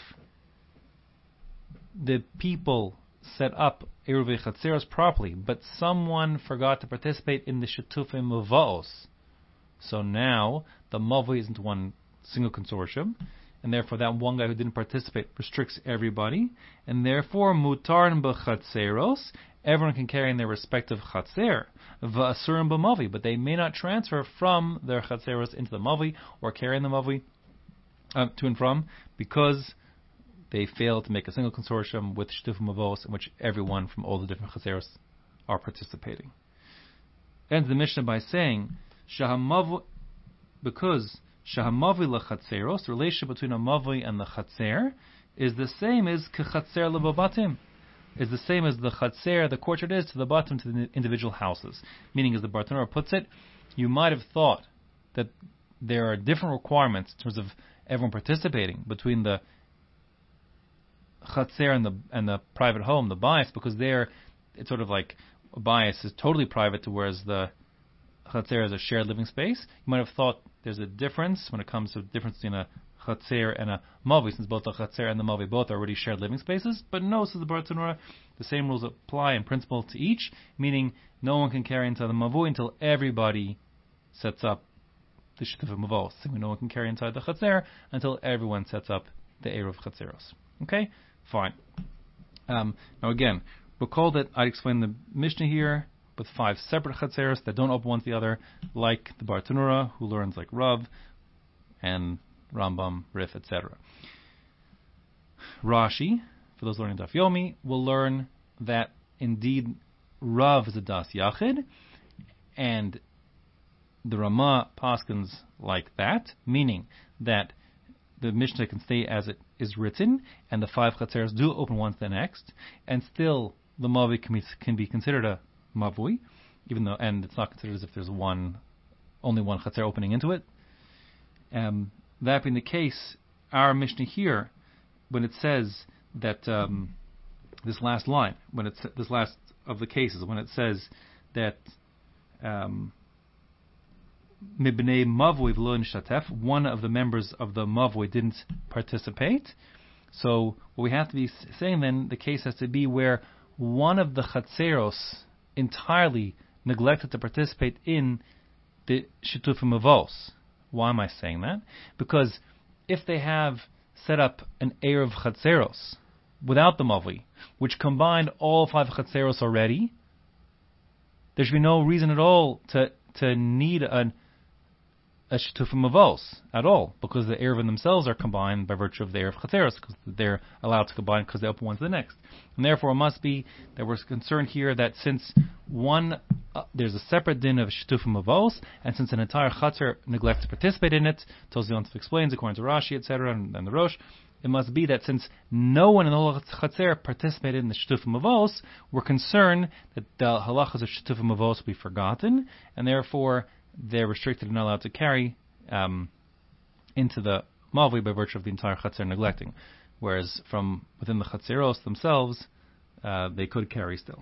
the people set up Erev Chatzeros properly, but someone forgot to participate in the Shetufim Mavos, so now the Mavui isn't one single consortium, and therefore that one guy who didn't participate restricts everybody, and therefore Mutarn B'Chatzeros, everyone can carry in their respective Chatzer, V'Asurim B'Mavi, but they may not transfer from their Chatzeros into the Mavi, or carry in the Mavi uh, to and from, because they fail to make a single consortium with Shetufim Mavos in which everyone from all the different Chatzeros are participating. Ends the Mishnah by saying, Shahamavu, because Shahamavi lechatzeros, the relationship between a mavi and the chatzer, is the same as kechatzer lebabatim, is the same as the chatzer, the courtyard is to the bottom to the individual houses. Meaning, as the Bartanura puts it, you might have thought that there are different requirements in terms of everyone participating between the chatzer and the and the private home, the bias, because there it's sort of like a bias is totally private, to whereas the Chatzer is a shared living space. You might have thought there's a difference when it comes to the difference between a Chatzer and a Mavi, since both the Chatzer and the Mavi both are already shared living spaces. But no, says the Bartanura, the same rules apply in principle to each, meaning no one can carry inside the Mavui until everybody sets up the Shituf Mavos. No one can carry inside the Chatzer until everyone sets up the Eruv Chatzeros. Okay? Fine. Um, now again, recall that I explained the Mishnah here with five separate Chatzeros that don't open one to the other, like the Bartanura, who learns like Rav, and Rambam, Rif, et cetera. Rashi, for those learning Daf Yomi, will learn that indeed Rav is a Das Yachid, and the Ramah paskins like that, meaning that the Mishnah can stay as it is written, and the five Chatzeros do open one to the next, and still the Mavi can be, can be considered a Mavui, even though, and it's not considered as if there's one, only one Chatzer opening into it. Um, that being the case, our Mishnah here, when it says that um, this last line, when it's this last of the cases, when it says that um, Mibnei Mavui v'lo nishatef, one of the members of the Mavui didn't participate. So what we have to be saying then, the case has to be where one of the Chatzeros entirely neglected to participate in the Shituf Mavos. Why am I saying that? Because if they have set up an Eruv Chatzeros without the Mavli, which combined all five Chatzeros already, there should be no reason at all to to need an a Shituf Mavos at all, because the Eruv themselves are combined by virtue of the Eruv Chatzeros, because they're allowed to combine because they open one to the next. And therefore it must be that we're concerned here that since one, uh, there's a separate din of Shituf Mavos, and since an entire Chatzer neglects to participate in it, Tosfos explains according to Rashi, et cetera, and, and the Rosh, it must be that since no one in the whole Chatzer participated in the Shituf Mavos, we're concerned that the halachas of Shituf Mavos will be forgotten, and therefore they're restricted and not allowed to carry um, into the Mavli by virtue of the entire Chatzer neglecting. Whereas from within the Chatzeros themselves, uh, they could carry still.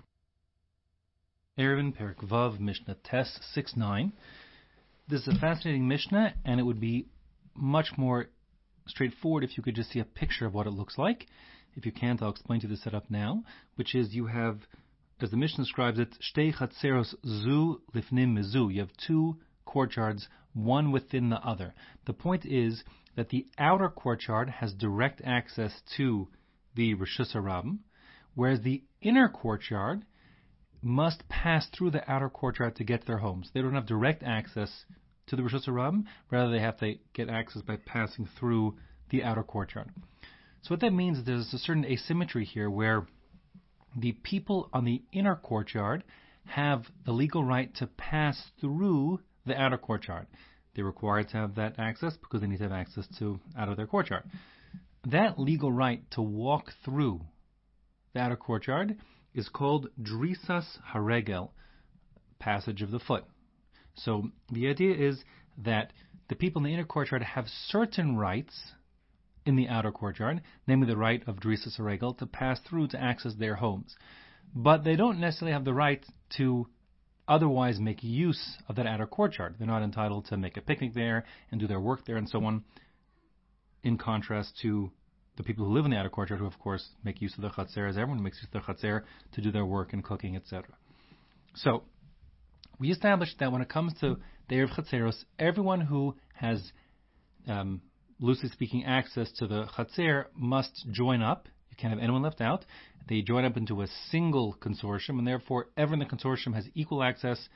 Eruvin Perik Vav Mishnah Tes six nine. This is a fascinating Mishnah, and it would be much more straightforward if you could just see a picture of what it looks like. If you can't, I'll explain to you the setup now, which is you have, as the Mishnah describes it, Shtei Chatzeros Zu Lifnim Mizu. You have two courtyards, one within the other. The point is that the outer courtyard has direct access to the Rishus HaRabim, whereas the inner courtyard must pass through the outer courtyard to get to their homes. They don't have direct access to the Rishus HaRabim, rather they have to get access by passing through the outer courtyard. So what that means is there's a certain asymmetry here where the people on the inner courtyard have the legal right to pass through the outer courtyard. They're required to have that access because they need to have access to out of their courtyard. That legal right to walk through the outer courtyard is called Drisas Haregel, passage of the foot. So the idea is that the people in the inner courtyard have certain rights in the outer courtyard, namely the right of Drisas Haregel to pass through to access their homes. But they don't necessarily have the right to otherwise make use of that outer courtyard. They're not entitled to make a picnic there and do their work there and so on, in contrast to the people who live in the outer courtyard, who of course make use of the Chatzer, as everyone makes use of the Chatzer to do their work and cooking, et cetera. So, we established that when it comes to the Eruv Chatzeros, everyone who has, um, loosely speaking, access to the Chatzer must join up. You can't have anyone left out. They join up into a single consortium, and therefore everyone in the consortium has equal access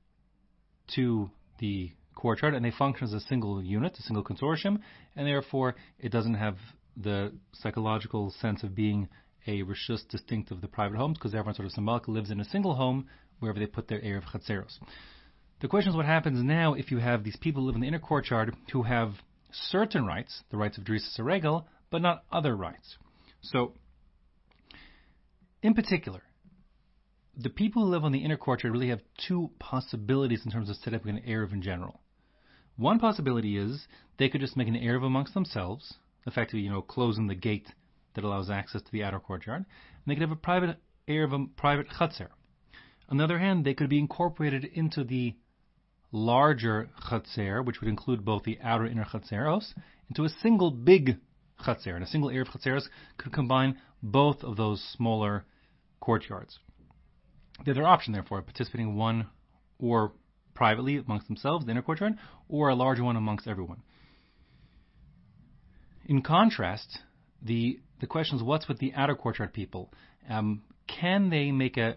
to the courtyard, and they function as a single unit, a single consortium, and therefore it doesn't have the psychological sense of being a rishus distinct of the private homes, because everyone sort of symbolically lives in a single home wherever they put their Eruv Chatzeros. The question is what happens now if you have these people who live in the inner courtyard who have certain rights, the rights of Drisas Haregel, but not other rights. So, in particular, the people who live on the inner courtyard really have two possibilities in terms of setting up an Eruv in general. One possibility is they could just make an Eruv amongst themselves, effectively, you know, closing the gate that allows access to the outer courtyard, and they could have a private Eruv, a private Chatzer. On the other hand, they could be incorporated into the larger chatzer, which would include both the outer and inner chatzeros, into a single big chatzer. And a single erev chatzeros could combine both of those smaller courtyards. The other option, therefore, participating in one or privately amongst themselves, the inner courtyard, or a larger one amongst everyone. In contrast, the the question is, what's with the outer courtyard people? Um, can they make a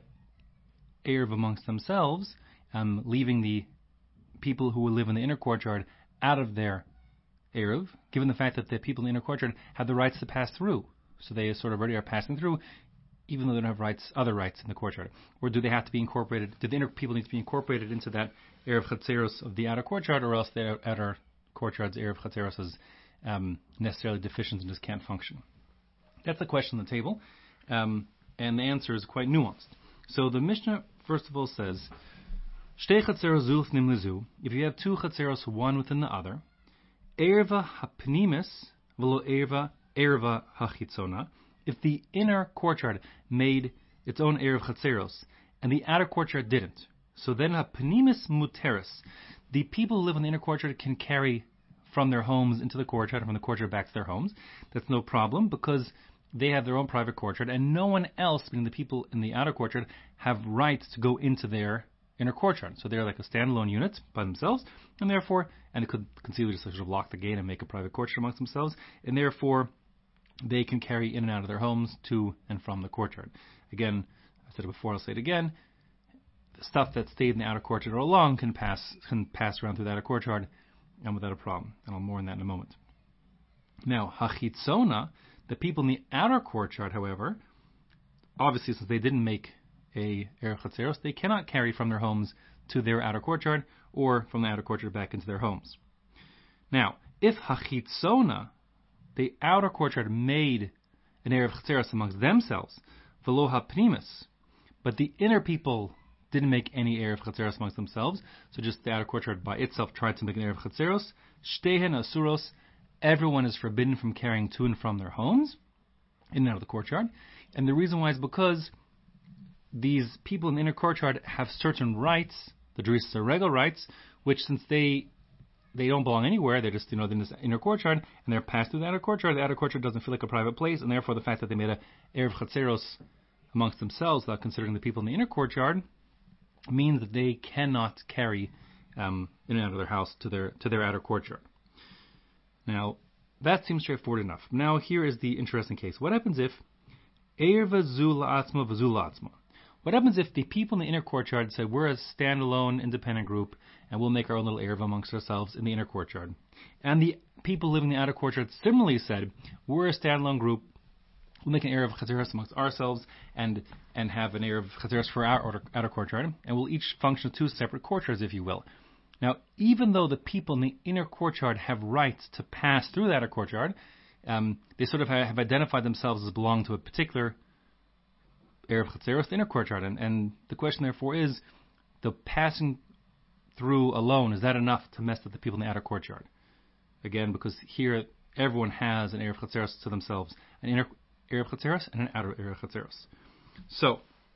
erev amongst themselves, um, leaving the people who will live in the inner courtyard out of their erev, given the fact that the people in the inner courtyard have the rights to pass through? So they sort of already are passing through, even though they don't have rights, other rights in the courtyard. Or do they have to be incorporated? Do the inner people need to be incorporated into that erev chatzeros of the outer courtyard, or else the outer courtyard's erev chatzeros is um, necessarily deficient and just can't function? That's the question on the table, um, and the answer is quite nuanced. So the Mishnah, first of all, says, Shtei chatzeros zu nim lezu. If you have two chatzeros, one within the other, erva hapnimis v'lo erva erva hachitzona. If the inner courtyard made its own erev chatzeros and the outer courtyard didn't, so then hapnimis muteris. The people who live in the inner courtyard can carry from their homes into the courtyard and from the courtyard back to their homes. That's no problem, because they have their own private courtyard, and no one else, meaning the people in the outer courtyard, have rights to go into their inner courtyard. So they're like a standalone unit by themselves, and therefore, and it could conceivably just sort of lock the gate and make a private courtyard amongst themselves, and therefore they can carry in and out of their homes to and from the courtyard. Again, I said it before, I'll say it again, the stuff that stayed in the outer courtyard all along can pass can pass around through the outer courtyard and without a problem. And I'll more on that in a moment. Now, hachitzona, the people in the outer courtyard, however, obviously since they didn't make a erev chatzeros, they cannot carry from their homes to their outer courtyard or from the outer courtyard back into their homes. Now, if hachitzona, the outer courtyard, made an erev chatzeros amongst themselves, v'lo hapnimis, but the inner people didn't make any erev chatzeros amongst themselves, so just the outer courtyard by itself tried to make an erev chatzeros, shtehen asuros, everyone is forbidden from carrying to and from their homes, in and out of the courtyard. And the reason why is because these people in the inner courtyard have certain rights, the Dris Regel rights, which since they they don't belong anywhere, they're just, you know, in this inner courtyard, and they're passed through the outer courtyard, the outer courtyard doesn't feel like a private place, and therefore the fact that they made a erev chatzeros amongst themselves, without considering the people in the inner courtyard, means that they cannot carry um, in and out of their house to their to their outer courtyard. Now, that seems straightforward enough. Now, here is the interesting case. What happens if erva zu la'atzma v'zu la'atzma? What happens if the people in the inner courtyard said, we're a standalone, independent group, and we'll make our own little erva amongst ourselves in the inner courtyard? And the people living in the outer courtyard similarly said, we're a standalone group, we'll make an erev chatzeros amongst ourselves and and have an erev chatzeros for our outer, outer courtyard, and we'll each function as two separate courtyards, if you will. Now, even though the people in the inner courtyard have rights to pass through the outer courtyard, um, they sort of have identified themselves as belonging to a particular erev chatzeros, the inner courtyard, and, and the question therefore is, the passing through alone, is that enough to mess with the people in the outer courtyard? Again, because here everyone has an erev chatzeros to themselves, an inner erev chatzeros and an outer erev chatzeros. So,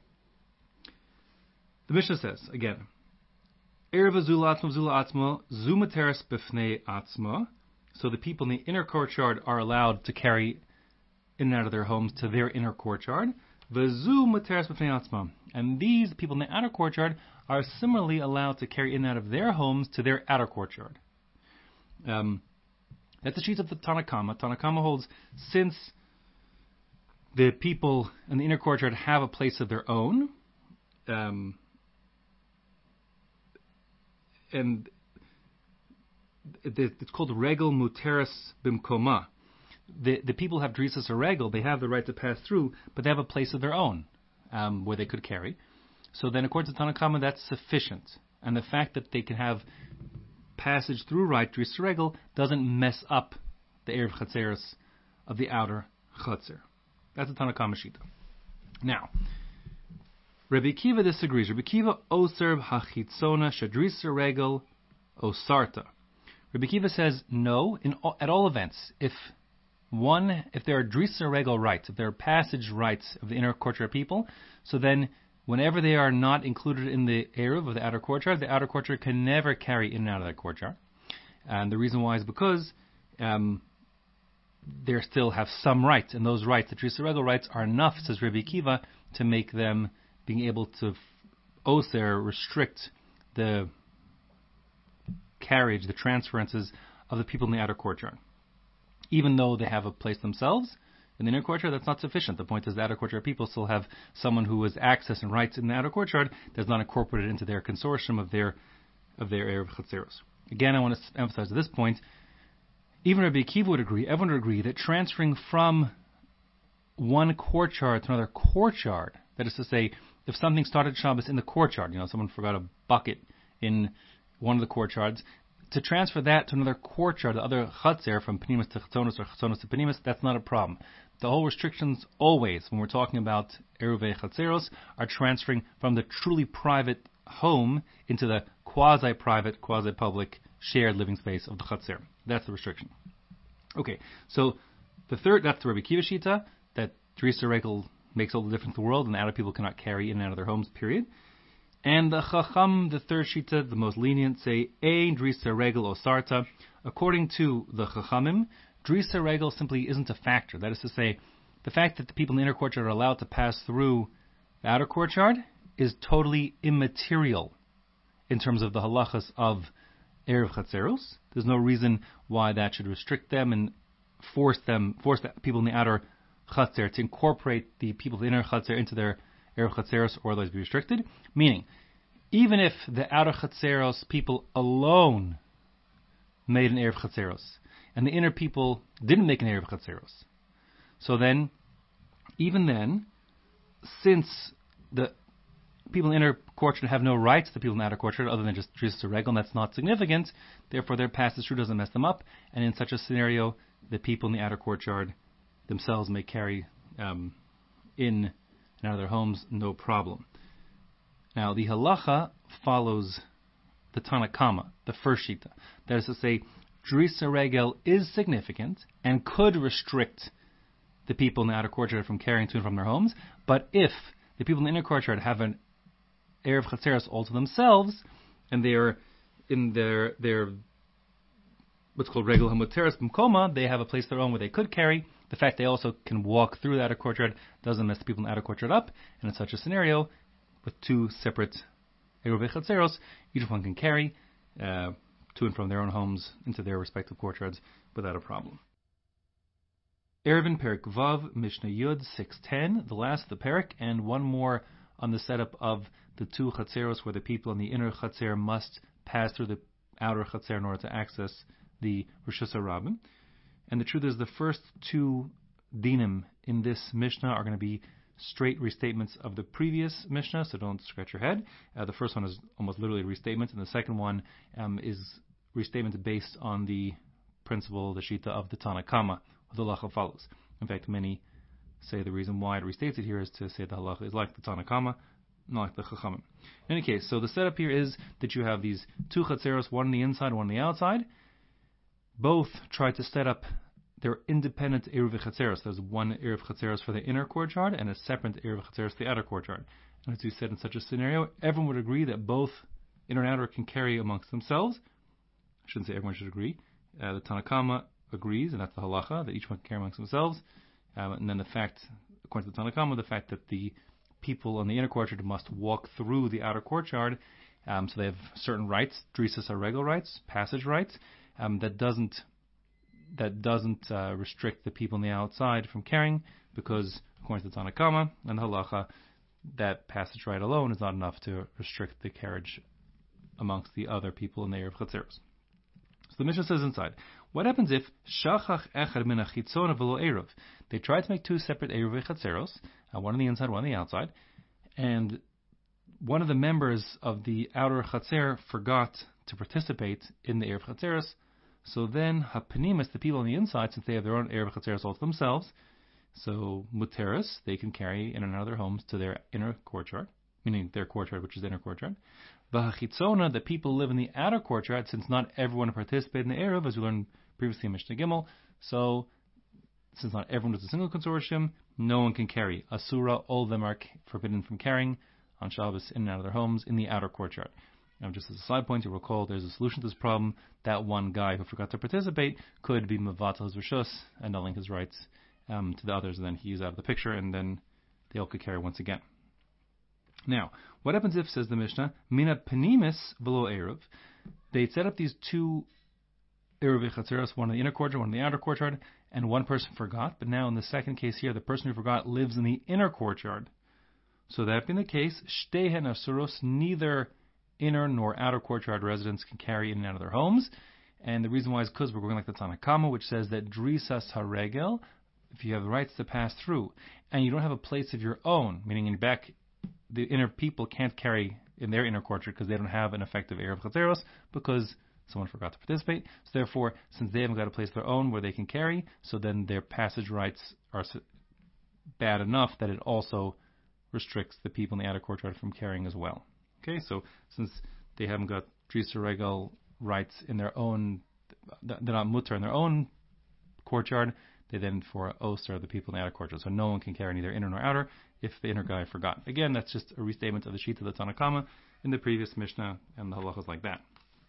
the Mishnah says, again, Erva zula atzma zula atzma zumateres b'fnei atzma. So the people in the inner courtyard are allowed to carry in and out of their homes to their inner courtyard. V'zu materes b'fnei atzma. And these people in the outer courtyard are similarly allowed to carry in and out of their homes to their outer courtyard. Um, that's the sheet of the Tanakama. Tanakama holds, since the people in the inner courtyard have a place of their own, um, and it's called regel muteris bimkoma. The the people have drisas or regel, they have the right to pass through, but they have a place of their own um, where they could carry. So then, according to Tanakama, that's sufficient. And the fact that they can have passage through right drisas regel doesn't mess up the erev chatzeros of the outer chatzer. That's the Tanakama Shita. Now, Rabbi Kiva disagrees. Rabbi Kiva oser hachitzona shadrisa regel osarta. Rabbi Kiva says no. In all, at all events, if one, if there are drisa regel rights, if there are passage rights of the inner courtyard people, so then whenever they are not included in the Eruv of the outer courtyard, the outer courtyard can never carry in and out of that courtyard. And the reason why is because um, they still have some rights, and those rights, the Drisa Regel rights, are enough, says Rabbi Akiva, to make them being able to oser, restrict the carriage, the transferences of the people in the outer courtyard. Even though they have a place themselves in the inner courtyard, that's not sufficient. The point is the outer courtyard people still have someone who has access and rights in the outer courtyard that's not incorporated into their consortium of their of their Erev Chatzeros. Again, I want to emphasize at this point, even Rabbi Akiva would agree, everyone would agree, that transferring from one courtyard to another courtyard, that is to say, if something started Shabbos in the courtyard, you know, someone forgot a bucket in one of the courtyards, to transfer that to another courtyard, the other Chatzer, from Penimus to Chatzonos or Chatzonos to Penimus, that's not a problem. The whole restrictions always, when we're talking about Eruvei Chatzeros, are transferring from the truly private home into the quasi-private, quasi-public, shared living space of the Chatzer. That's the restriction. Okay, so the third, that's the Rabbi Akiva Shita, that Drisa Regel makes all the difference in the world, and the outer people cannot carry in and out of their homes, period. And the Chacham, the third Shita, the most lenient, say, Ein Drisa Regel Osarta. According to the Chachamim, Drisa Regel simply isn't a factor. That is to say, the fact that the people in the inner courtyard are allowed to pass through the outer courtyard is totally immaterial in terms of the halachas of Erev Chatzeros. There's no reason why that should restrict them and force them, force the people in the outer Chatzer to incorporate the people of the inner Chatzer into their Erev Chatzeros or otherwise be restricted. Meaning, even if the outer Chatzeros people alone made an Erev Chatzeros, and the inner people didn't make an Erev Chatzeros, so then, even then, since the people in the inner courtyard have no rights to the people in the outer courtyard other than just Drisa Regel, and that's not significant, therefore their passage through doesn't mess them up, and in such a scenario, the people in the outer courtyard themselves may carry um, in and out of their homes, no problem. Now, the halacha follows the Tanna Kama, the first shita. That is to say, Drisa Regel is significant and could restrict the people in the outer courtyard from carrying to and from their homes, but if the people in the inner courtyard have an Erev Chatzeros all to themselves, and they are in their their what's called Regel Hamuteres B'mkoma, they have a place of their own where they could carry. The fact they also can walk through the outer courtyard doesn't mess the people in the outer courtyard up, and in such a scenario, with two separate Erev Chatzeros, each one can carry uh, to and from their own homes into their respective courtyards without a problem. Erevin Perik Vav, Mishnah Yud six ten, the last of the Perik, and one more on the setup of the two Chatzeros where the people in the inner Chatzer must pass through the outer Chatzer in order to access the Rosh Hashanah. And the truth is the first two dinim in this Mishnah are going to be straight restatements of the previous Mishnah, so don't scratch your head. Uh, the first one is almost literally a restatement, and the second one um, is restatement based on the principle, the Shita of the Tanna Kama, the halacha follows. In fact, many say the reason why it restates it here is to say the halacha is like the Tanna Kama, not like the Chachamim. In any case, so the setup here is that you have these two Chatzeros, one on the inside, one on the outside. Both try to set up their independent Erev Chatzeros. There's one Erev Chatzeros for the inner courtyard and a separate Erev Chatzeros for the outer courtyard. And as we said, in such a scenario, everyone would agree that both inner and outer can carry amongst themselves. I shouldn't say everyone should agree. Uh, the Tanna Kama agrees, and that's the halacha, that each one can carry amongst themselves. Um, and then the fact, according to the Tanna Kama, the fact that the people on the inner courtyard must walk through the outer courtyard, um, so they have certain rights, Drisas Regel rights, passage rights, um, that doesn't that doesn't uh, restrict the people on the outside from carrying, because according to the Tanna Kama and the halacha, that passage right alone is not enough to restrict the carriage amongst the other people in the Erev Chatzeros. So the Mishnah says inside, what happens if shachach echad min hachitzon v'lo eruv? They try to make two separate Erev Chatzeros, uh, one on the inside, one on the outside, and one of the members of the outer Chatzer forgot to participate in the Erev Chatzeros. So then hapenimus, the people on the inside, since they have their own Erev Chatzeros all to themselves, so muteris, they can carry in and out of their homes to their inner courtyard, meaning their courtyard, which is the inner courtyard. V'hachitzona, the people live in the outer courtyard, since not everyone participated in the Erev, as we learned previously in Mishnah Gimel. So, since not everyone is a single consortium, no one can carry. Asura, all of them are forbidden from carrying on Shabbos in and out of their homes in the outer courtyard. Now, just as a side point, you'll recall there's a solution to this problem. That one guy who forgot to participate could be mevatel his reshus, annulling his rights um, to the others, and then he's out of the picture, and then they all could carry once again. Now, what happens if, says the Mishnah, mina penimis velo eruv, they set up these two eruv chatzeros, one in the inner courtyard, one in the outer courtyard, and one person forgot, but now in the second case here, the person who forgot lives in the inner courtyard. So that being the case, shtehen asuros, neither inner nor outer courtyard residents can carry in and out of their homes. And the reason why is because we're going like the Tanna Kama, which says that drisas haregel, if you have the rights to pass through, and you don't have a place of your own, meaning in back, the inner people can't carry in their inner courtyard because they don't have an effective eruv chatzeros because someone forgot to participate. So therefore, since they haven't got a place of their own where they can carry, so then their passage rights are bad enough that it also restricts the people in the outer courtyard from carrying as well. Okay, so since they haven't got drisa regal rights in their own, they're not mutter in their own courtyard, they then for oser the people in the outer courtyard. So no one can carry neither inner nor outer if the inner guy forgot. Again, that's just a restatement of the sheet of the Tanna Kama in the previous Mishnah, and the halachas like that.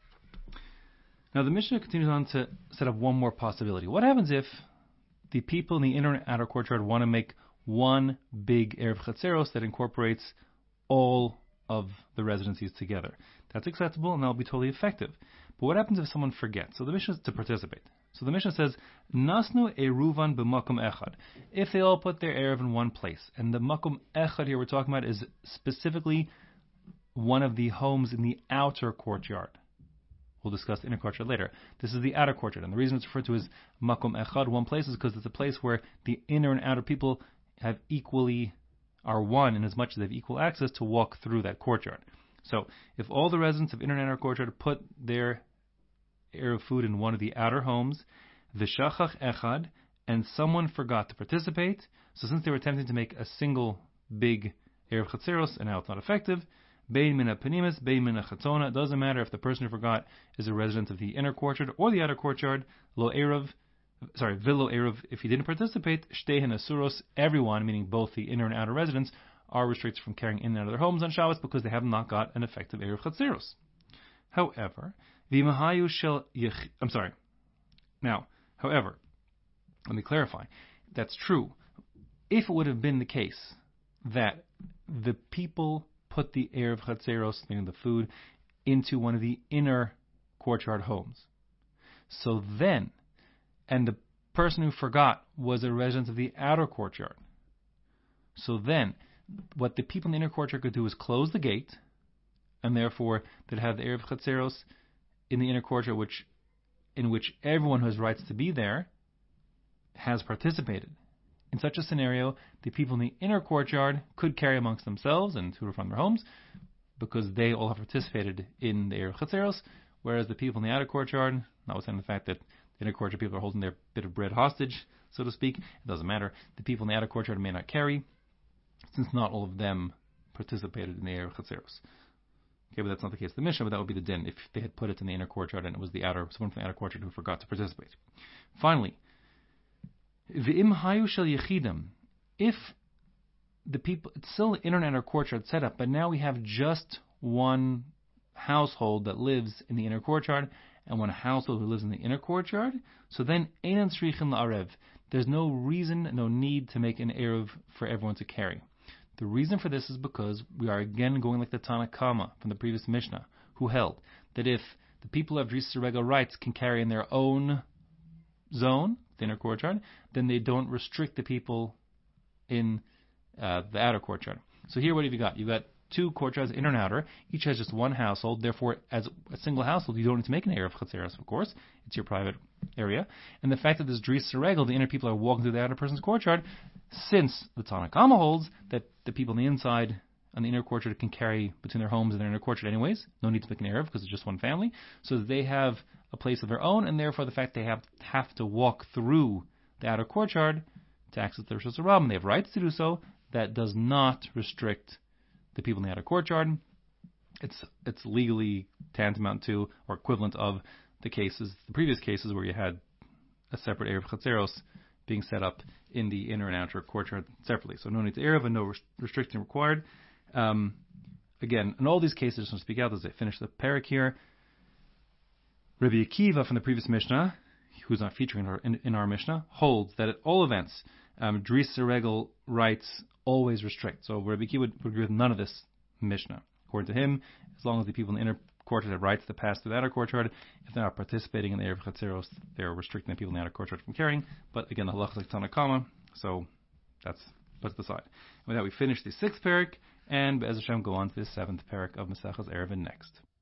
Now the Mishnah continues on to set up one more possibility. What happens if the people in the inner and outer courtyard want to make one big eruv chatzeros that incorporates all of the residencies together? That's acceptable and that'll be totally effective. But what happens if someone forgets? So the Mishnah is to participate. So the Mishnah says, Nasnu eruvan b'makom echad. If they all put their eruv in one place, and the makom echad here we're talking about is specifically one of the homes in the outer courtyard. We'll discuss the inner courtyard later. This is the outer courtyard, and the reason it's referred to as makom echad, one place, is because it's a place where the inner and outer people have equally, are one in as much as they have equal access to walk through that courtyard. So, if all the residents of inner and outer courtyard put their eruv food in one of the outer homes, v'shachach echad, and someone forgot to participate, so since they were attempting to make a single big eruv chatzeros, and now it's not effective, bein mina penimis, bein mina chatzona, it doesn't matter if the person who forgot is a resident of the inner courtyard or the outer courtyard, lo eruv, sorry, vilo eruv, if he didn't participate, shtehen asuros, everyone, meaning both the inner and outer residents, are restricted from carrying in and out of their homes on Shabbos because they have not got an effective eruv chatzeros. However, v'mahayu shel yich, I'm sorry. Now, however, let me clarify. That's true. If it would have been the case that the people put the eruv chatzeros, meaning the food, into one of the inner courtyard homes, so then, and the person who forgot was a resident of the outer courtyard, so then, what the people in the inner courtyard could do is close the gate, and therefore they'd have the eruv chatzeros in the inner courtyard, which, in which everyone who has rights to be there has participated. In such a scenario, the people in the inner courtyard could carry amongst themselves and to from their homes, because they all have participated in the eruv chatzeros, whereas the people in the outer courtyard, notwithstanding the fact that the inner courtyard people are holding their bit of bread hostage, so to speak, it doesn't matter. The people in the outer courtyard may not carry, since not all of them participated in the eruv chatzeros. Okay, but that's not the case of the Mishnah, but that would be the din if they had put it in the inner courtyard and it was the outer, someone from the outer courtyard who forgot to participate. Finally, v'im hayu shel yechidim, if the people, it's still the inner and outer courtyard set up, but now we have just one household that lives in the inner courtyard and one household who lives in the inner courtyard, so then einan tzrichin la'arev, there's no reason, no need to make an eruv for everyone to carry. The reason for this is because we are again going like the Tanna Kama from the previous Mishnah, who held that if the people who have drisa regal rights can carry in their own zone, the inner courtyard, then they don't restrict the people in uh, the outer courtyard. So here, what have you got? You've got two courtyards, inner and outer. Each has just one household. Therefore, as a single household, you don't need to make an eruv chatzeros, of course. It's your private area. And the fact that there's drisa regal, the inner people are walking through the outer person's courtyard, since the Tanna Kama holds that the people on the inside and the inner courtyard can carry between their homes and their inner courtyard anyways, no need to make an eruv because it's just one family, so they have a place of their own, and therefore the fact they have have to walk through the outer courtyard to access their Rishus Harabim, they have rights to do so, that does not restrict the people in the outer courtyard. It's it's legally tantamount to or equivalent of the cases, the previous cases where you had a separate eruv chatzeros being set up in the inner and outer courtyard separately. So no need to eruv and no res- restriction required. Um, again, in all these cases, just to speak out as I finish the parak here, Rabbi Akiva from the previous Mishnah, who's not featuring in our, in, in our Mishnah, holds that at all events, um, Drisa Regel rights always restrict. So Rabbi Akiva would, would agree with none of this Mishnah. According to him, as long as the people in the inner courtyard have rights to pass through the outer courtyard, if they're not participating in the Erev Chatzeros, they're restricting the people in the outer courtyard from carrying. But again, the halacha is like Tanakama, so that's put aside. With that, we finish the sixth parak, and Be'ez Hashem go on to the seventh parak of Maseches Eruvin next.